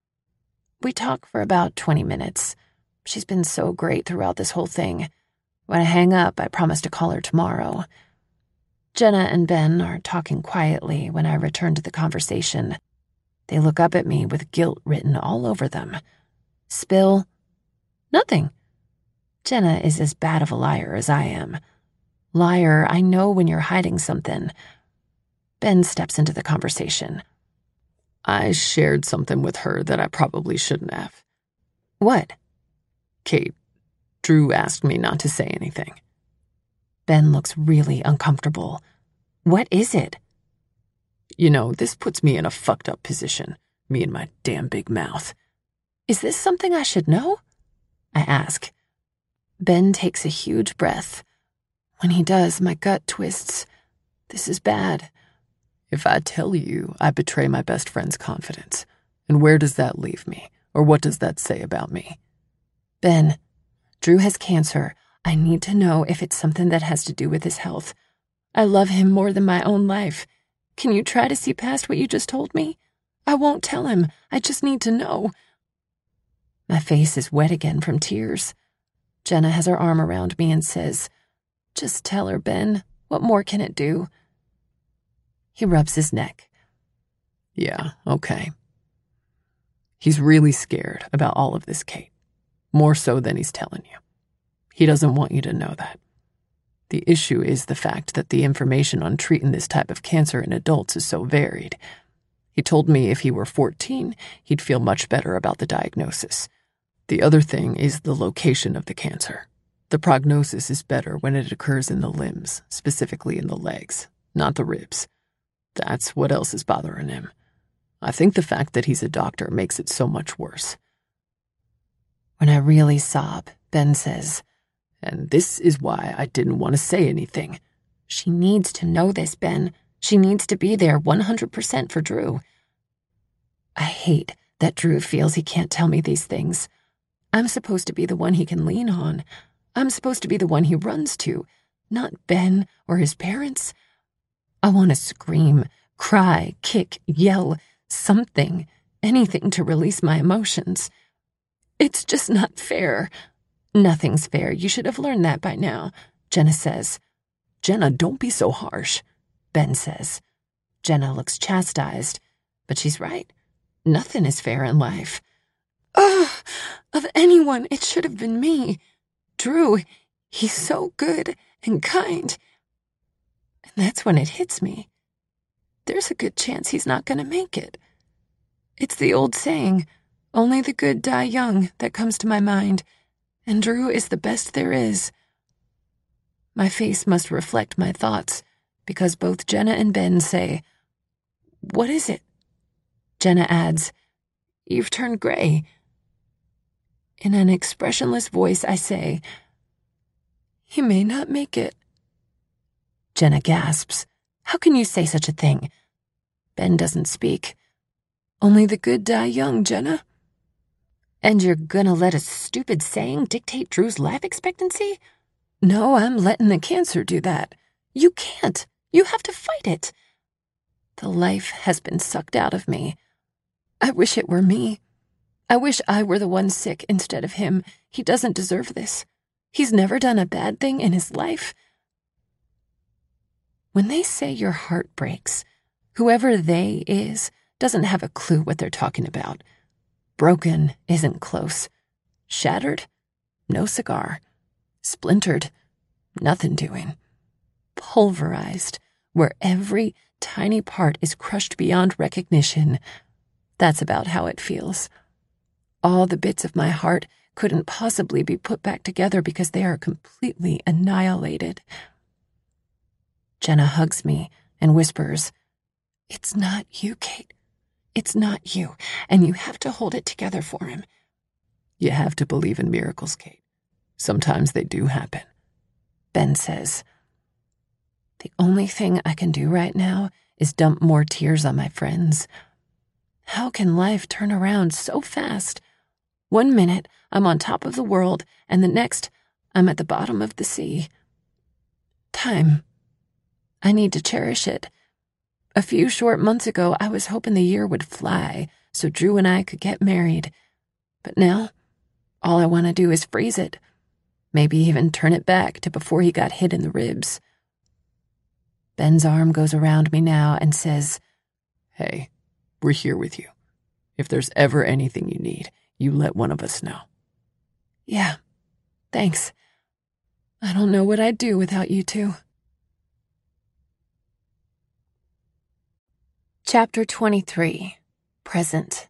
We talk for about twenty minutes. She's been so great throughout this whole thing. When I hang up, I promise to call her tomorrow. Jenna and Ben are talking quietly when I return to the conversation. They look up at me with guilt written all over them. Spill? Nothing. Jenna is as bad of a liar as I am. Liar, I know when you're hiding something. Ben steps into the conversation. "I shared something with her that I probably shouldn't have." "What?" "Kate, Drew asked me not to say anything." Ben looks really uncomfortable. "What is it?" "You know, this puts me in a fucked up position, me and my damn big mouth." "Is this something I should know?" I ask. Ben takes a huge breath. When he does, my gut twists. This is bad. "If I tell you, I betray my best friend's confidence. And where does that leave me? Or what does that say about me?" "Ben, Drew has cancer. I need to know if it's something that has to do with his health. I love him more than my own life. Can you try to see past what you just told me? I won't tell him. I just need to know." My face is wet again from tears. Jenna has her arm around me and says, "Just tell her, Ben. What more can it do?" He rubs his neck. "Yeah, okay." He's really scared about all of this, Kate. More so than he's telling you. He doesn't want you to know that. The issue is the fact that the information on treating this type of cancer in adults is so varied. He told me if he were fourteen, he'd feel much better about the diagnosis. The other thing is the location of the cancer. The prognosis is better when it occurs in the limbs, specifically in the legs, not the ribs. That's what else is bothering him. I think the fact that he's a doctor makes it so much worse. When I really sob, Ben says, "And this is why I didn't want to say anything." "She needs to know this, Ben. She needs to be there one hundred percent for Drew. I hate that Drew feels he can't tell me these things. I'm supposed to be the one he can lean on. I'm supposed to be the one he runs to, not Ben or his parents. I want to scream, cry, kick, yell, something, anything to release my emotions. It's just not fair. Nothing's fair. You should have learned that by now, Jenna says. Jenna, don't be so harsh, Ben says. Jenna looks chastised, but she's right. Nothing is fair in life. Ugh, of anyone, it should have been me. Drew, he's so good and kind. And that's when it hits me. There's a good chance he's not going to make it. It's the old saying, only the good die young, that comes to my mind, and Drew is the best there is. My face must reflect my thoughts, because both Jenna and Ben say, "What is it?" Jenna adds, "You've turned gray." In an expressionless voice, I say, "He may not make it." Jenna gasps. "How can you say such a thing?" Ben doesn't speak. "Only the good die young, Jenna." "And you're gonna let a stupid saying dictate Drew's life expectancy?" "No, I'm letting the cancer do that." "You can't. You have to fight it." The life has been sucked out of me. I wish it were me. I wish I were the one sick instead of him. He doesn't deserve this. He's never done a bad thing in his life. When they say your heart breaks, whoever they is doesn't have a clue what they're talking about. Broken isn't close. Shattered? No cigar. Splintered? Nothing doing. Pulverized, where every tiny part is crushed beyond recognition. That's about how it feels. All the bits of my heart couldn't possibly be put back together because they are completely annihilated. Jenna hugs me and whispers, "It's not you, Kate. It's not you, and you have to hold it together for him." You have to believe in miracles, Kate. Sometimes they do happen. Ben says, "The only thing I can do right now is dump more tears on my friends. How can life turn around so fast? One minute I'm on top of the world, and the next I'm at the bottom of the sea. Time. I need to cherish it. A few short months ago, I was hoping the year would fly so Drew and I could get married. But now, all I want to do is freeze it. Maybe even turn it back to before he got hit in the ribs." Ben's arm goes around me now and says, "Hey, we're here with you. If there's ever anything you need, you let one of us know." "Yeah, thanks. I don't know what I'd do without you two." Chapter twenty-three. Present.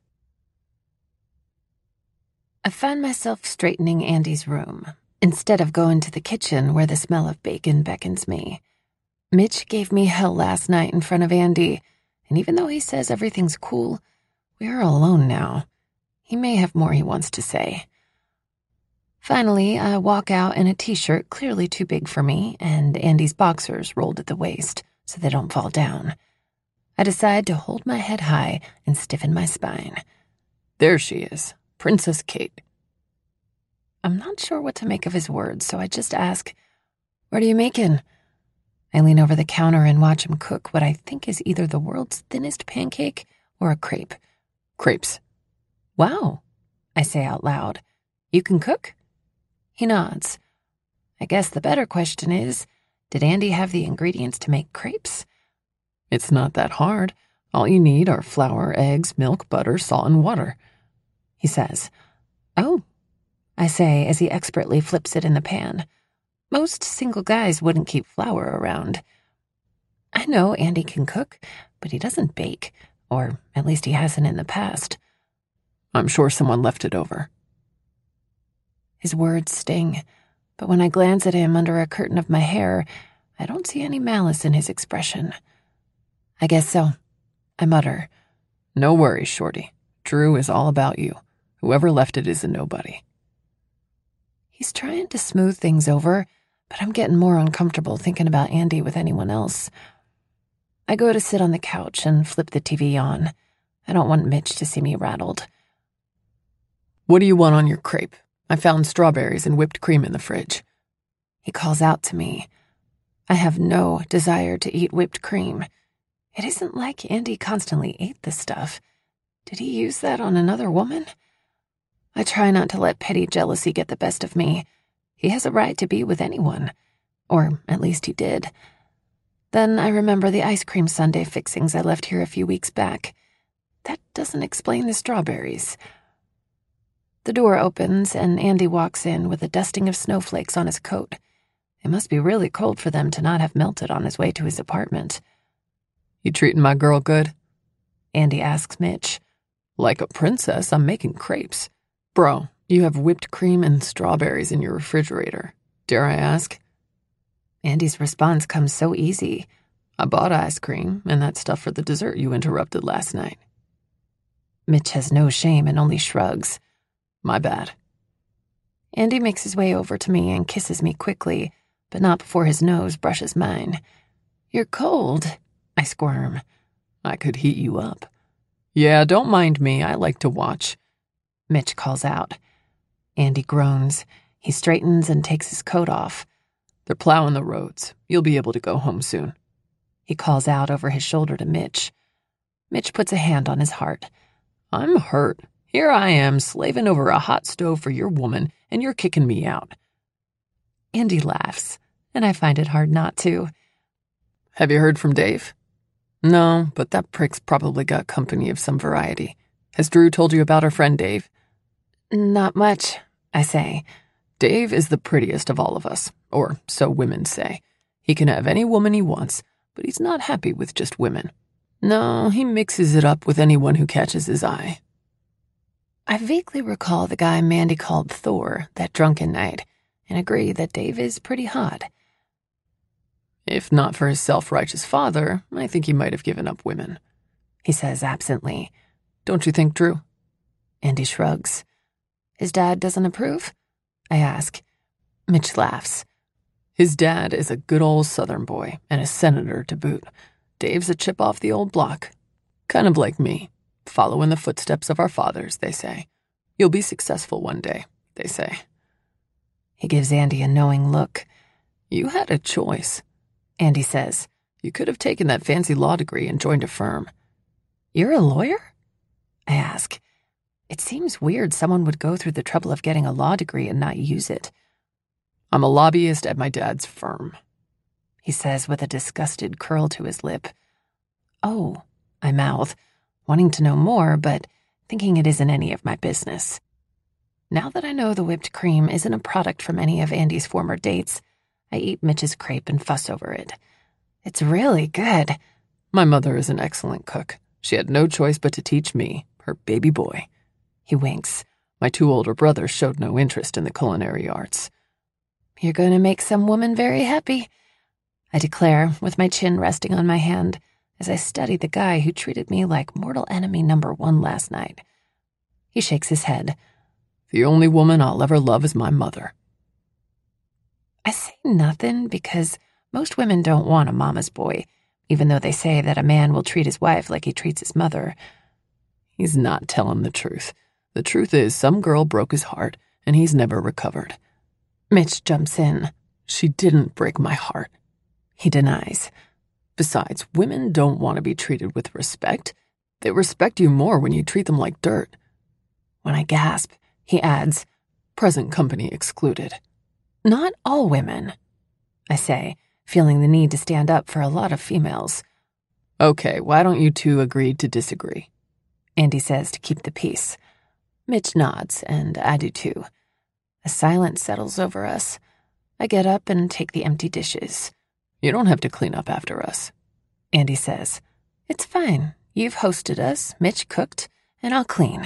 I find myself straightening Andy's room, instead of going to the kitchen where the smell of bacon beckons me. Mitch gave me hell last night in front of Andy, and even though he says everything's cool, we are alone now. He may have more he wants to say. Finally, I walk out in a t-shirt clearly too big for me, and Andy's boxers rolled at the waist so they don't fall down. I decide to hold my head high and stiffen my spine. There she is, Princess Kate. I'm not sure what to make of his words, so I just ask, "What are you making?" I lean over the counter and watch him cook what I think is either the world's thinnest pancake or a crepe. Crepes. "Wow," I say out loud. "You can cook?" He nods. I guess the better question is, did Andy have the ingredients to make crepes? It's not that hard. All you need are flour, eggs, milk, butter, salt, and water, he says. "Oh," I say as he expertly flips it in the pan. Most single guys wouldn't keep flour around. I know Andy can cook, but he doesn't bake, or at least he hasn't in the past. "I'm sure someone left it over." His words sting, but when I glance at him under a curtain of my hair, I don't see any malice in his expression. "I guess so," I mutter. "No worries, Shorty. Drew is all about you. Whoever left it is a nobody." He's trying to smooth things over, but I'm getting more uncomfortable thinking about Andy with anyone else. I go to sit on the couch and flip the T V on. I don't want Mitch to see me rattled. What do you want on your crepe? I found strawberries and whipped cream in the fridge. He calls out to me. I have no desire to eat whipped cream. It isn't like Andy constantly ate this stuff. Did he use that on another woman? I try not to let petty jealousy get the best of me. He has a right to be with anyone. Or at least he did. Then I remember the ice cream sundae fixings I left here a few weeks back. That doesn't explain the strawberries. The door opens and Andy walks in with a dusting of snowflakes on his coat. It must be really cold for them to not have melted on his way to his apartment. You treating my girl good? Andy asks Mitch. Like a princess, I'm making crepes. Bro, you have whipped cream and strawberries in your refrigerator. Dare I ask? Andy's response comes so easy. I bought ice cream and that stuff for the dessert you interrupted last night. Mitch has no shame and only shrugs. My bad. Andy makes his way over to me and kisses me quickly, but not before his nose brushes mine. You're cold, I squirm. I could heat you up. Yeah, don't mind me. I like to watch. Mitch calls out. Andy groans. He straightens and takes his coat off. They're plowing the roads. You'll be able to go home soon. He calls out over his shoulder to Mitch. Mitch puts a hand on his heart. I'm hurt. Here I am, slaving over a hot stove for your woman, and you're kicking me out. Andy laughs, and I find it hard not to. Have you heard from Dave? No, but that prick's probably got company of some variety. Has Drew told you about our friend Dave? Not much, I say. Dave is the prettiest of all of us, or so women say. He can have any woman he wants, but he's not happy with just women. No, he mixes it up with anyone who catches his eye. I vaguely recall the guy Mandy called Thor that drunken night, and agree that Dave is pretty hot. If not for his self-righteous father, I think he might have given up women. He says absently. Don't you think, Drew? Andy shrugs. His dad doesn't approve? I ask. Mitch laughs. His dad is a good old Southern boy, and a senator to boot. Dave's a chip off the old block. Kind of like me. Follow in the footsteps of our fathers, they say. You'll be successful one day, they say. He gives Andy a knowing look. You had a choice. Andy says. You could have taken that fancy law degree and joined a firm. You're a lawyer? I ask. It seems weird someone would go through the trouble of getting a law degree and not use it. I'm a lobbyist at my dad's firm, he says with a disgusted curl to his lip. Oh, I mouth, wanting to know more, but thinking it isn't any of my business. Now that I know the whipped cream isn't a product from any of Andy's former dates, I eat Mitch's crepe and fuss over it. It's really good. My mother is an excellent cook. She had no choice but to teach me, her baby boy. He winks. My two older brothers showed no interest in the culinary arts. You're going to make some woman very happy, I declare, with my chin resting on my hand, as I study the guy who treated me like mortal enemy number one last night. He shakes his head. The only woman I'll ever love is my mother. I say nothing because most women don't want a mama's boy, even though they say that a man will treat his wife like he treats his mother. He's not telling the truth. The truth is some girl broke his heart, and he's never recovered. Mitch jumps in. She didn't break my heart. He denies. Besides, women don't want to be treated with respect. They respect you more when you treat them like dirt. When I gasp, he adds, present company excluded. Not all women, I say, feeling the need to stand up for a lot of females. Okay, why don't you two agree to disagree? Andy says to keep the peace. Mitch nods, and I do too. A silence settles over us. I get up and take the empty dishes. You don't have to clean up after us, Andy says. It's fine. You've hosted us, Mitch cooked, and I'll clean.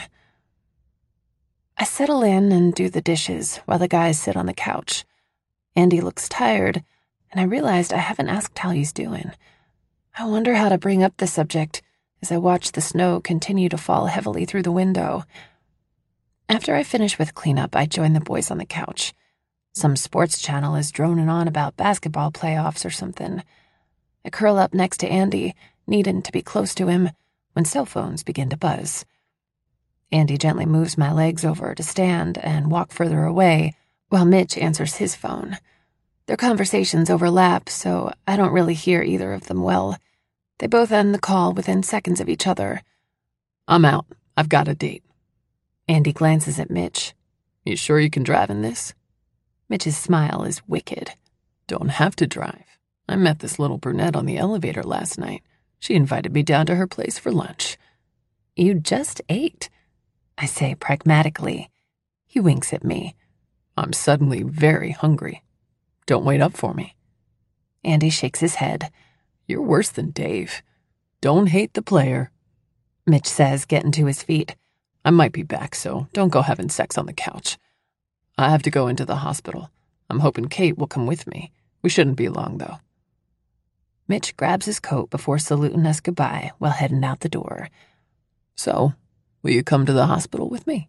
I settle in and do the dishes while the guys sit on the couch. Andy looks tired, and I realized I haven't asked how he's doing. I wonder how to bring up the subject as I watch the snow continue to fall heavily through the window. After I finish with cleanup, I join the boys on the couch. Some sports channel is droning on about basketball playoffs or something. I curl up next to Andy, needing to be close to him, when cell phones begin to buzz. Andy gently moves my legs over to stand and walk further away while Mitch answers his phone. Their conversations overlap, so I don't really hear either of them well. They both end the call within seconds of each other. I'm out. I've got a date. Andy glances at Mitch. You sure you can drive in this? Mitch's smile is wicked. Don't have to drive. I met this little brunette on the elevator last night. She invited me down to her place for lunch. You just ate, I say pragmatically. He winks at me. I'm suddenly very hungry. Don't wait up for me. Andy shakes his head. You're worse than Dave. Don't hate the player. Mitch says, getting to his feet. I might be back, so don't go having sex on the couch. I have to go into the hospital. I'm hoping Kate will come with me. We shouldn't be long, though. Mitch grabs his coat before saluting us goodbye while heading out the door. So, will you come to the hospital with me?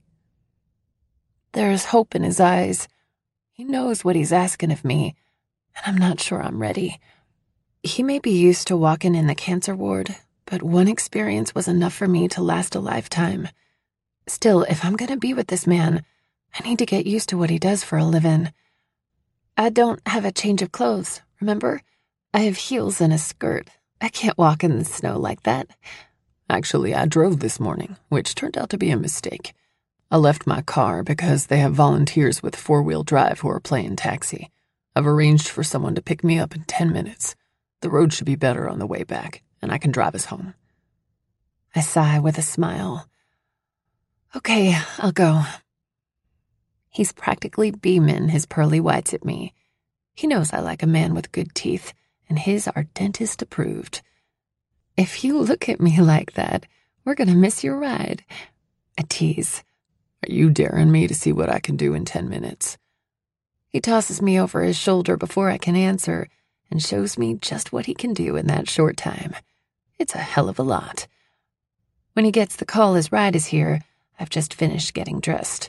There's hope in his eyes. He knows what he's asking of me, and I'm not sure I'm ready. He may be used to walking in the cancer ward, but one experience was enough for me to last a lifetime. Still, if I'm going to be with this man, I need to get used to what he does for a living. I don't have a change of clothes, remember? I have heels and a skirt. I can't walk in the snow like that. Actually, I drove this morning, which turned out to be a mistake. I left my car because they have volunteers with four-wheel drive who are playing taxi. I've arranged for someone to pick me up in ten minutes. The road should be better on the way back, and I can drive us home. I sigh with a smile. Okay, I'll go. He's practically beaming his pearly whites at me. He knows I like a man with good teeth, and his are dentist approved. If you look at me like that, we're gonna miss your ride. I tease. Are you daring me to see what I can do in ten minutes? He tosses me over his shoulder before I can answer and shows me just what he can do in that short time. It's a hell of a lot. When he gets the call his ride is here, I've just finished getting dressed.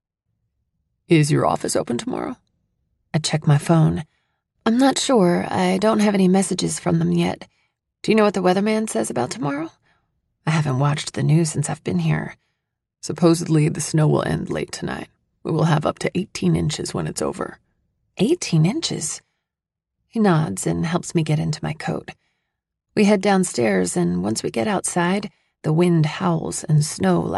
Is your office open tomorrow? I check my phone. I'm not sure. I don't have any messages from them yet. Do you know what the weatherman says about tomorrow? I haven't watched the news since I've been here. Supposedly, the snow will end late tonight. We will have up to eighteen inches when it's over. eighteen inches? He nods and helps me get into my coat. We head downstairs, and once we get outside, the wind howls and snow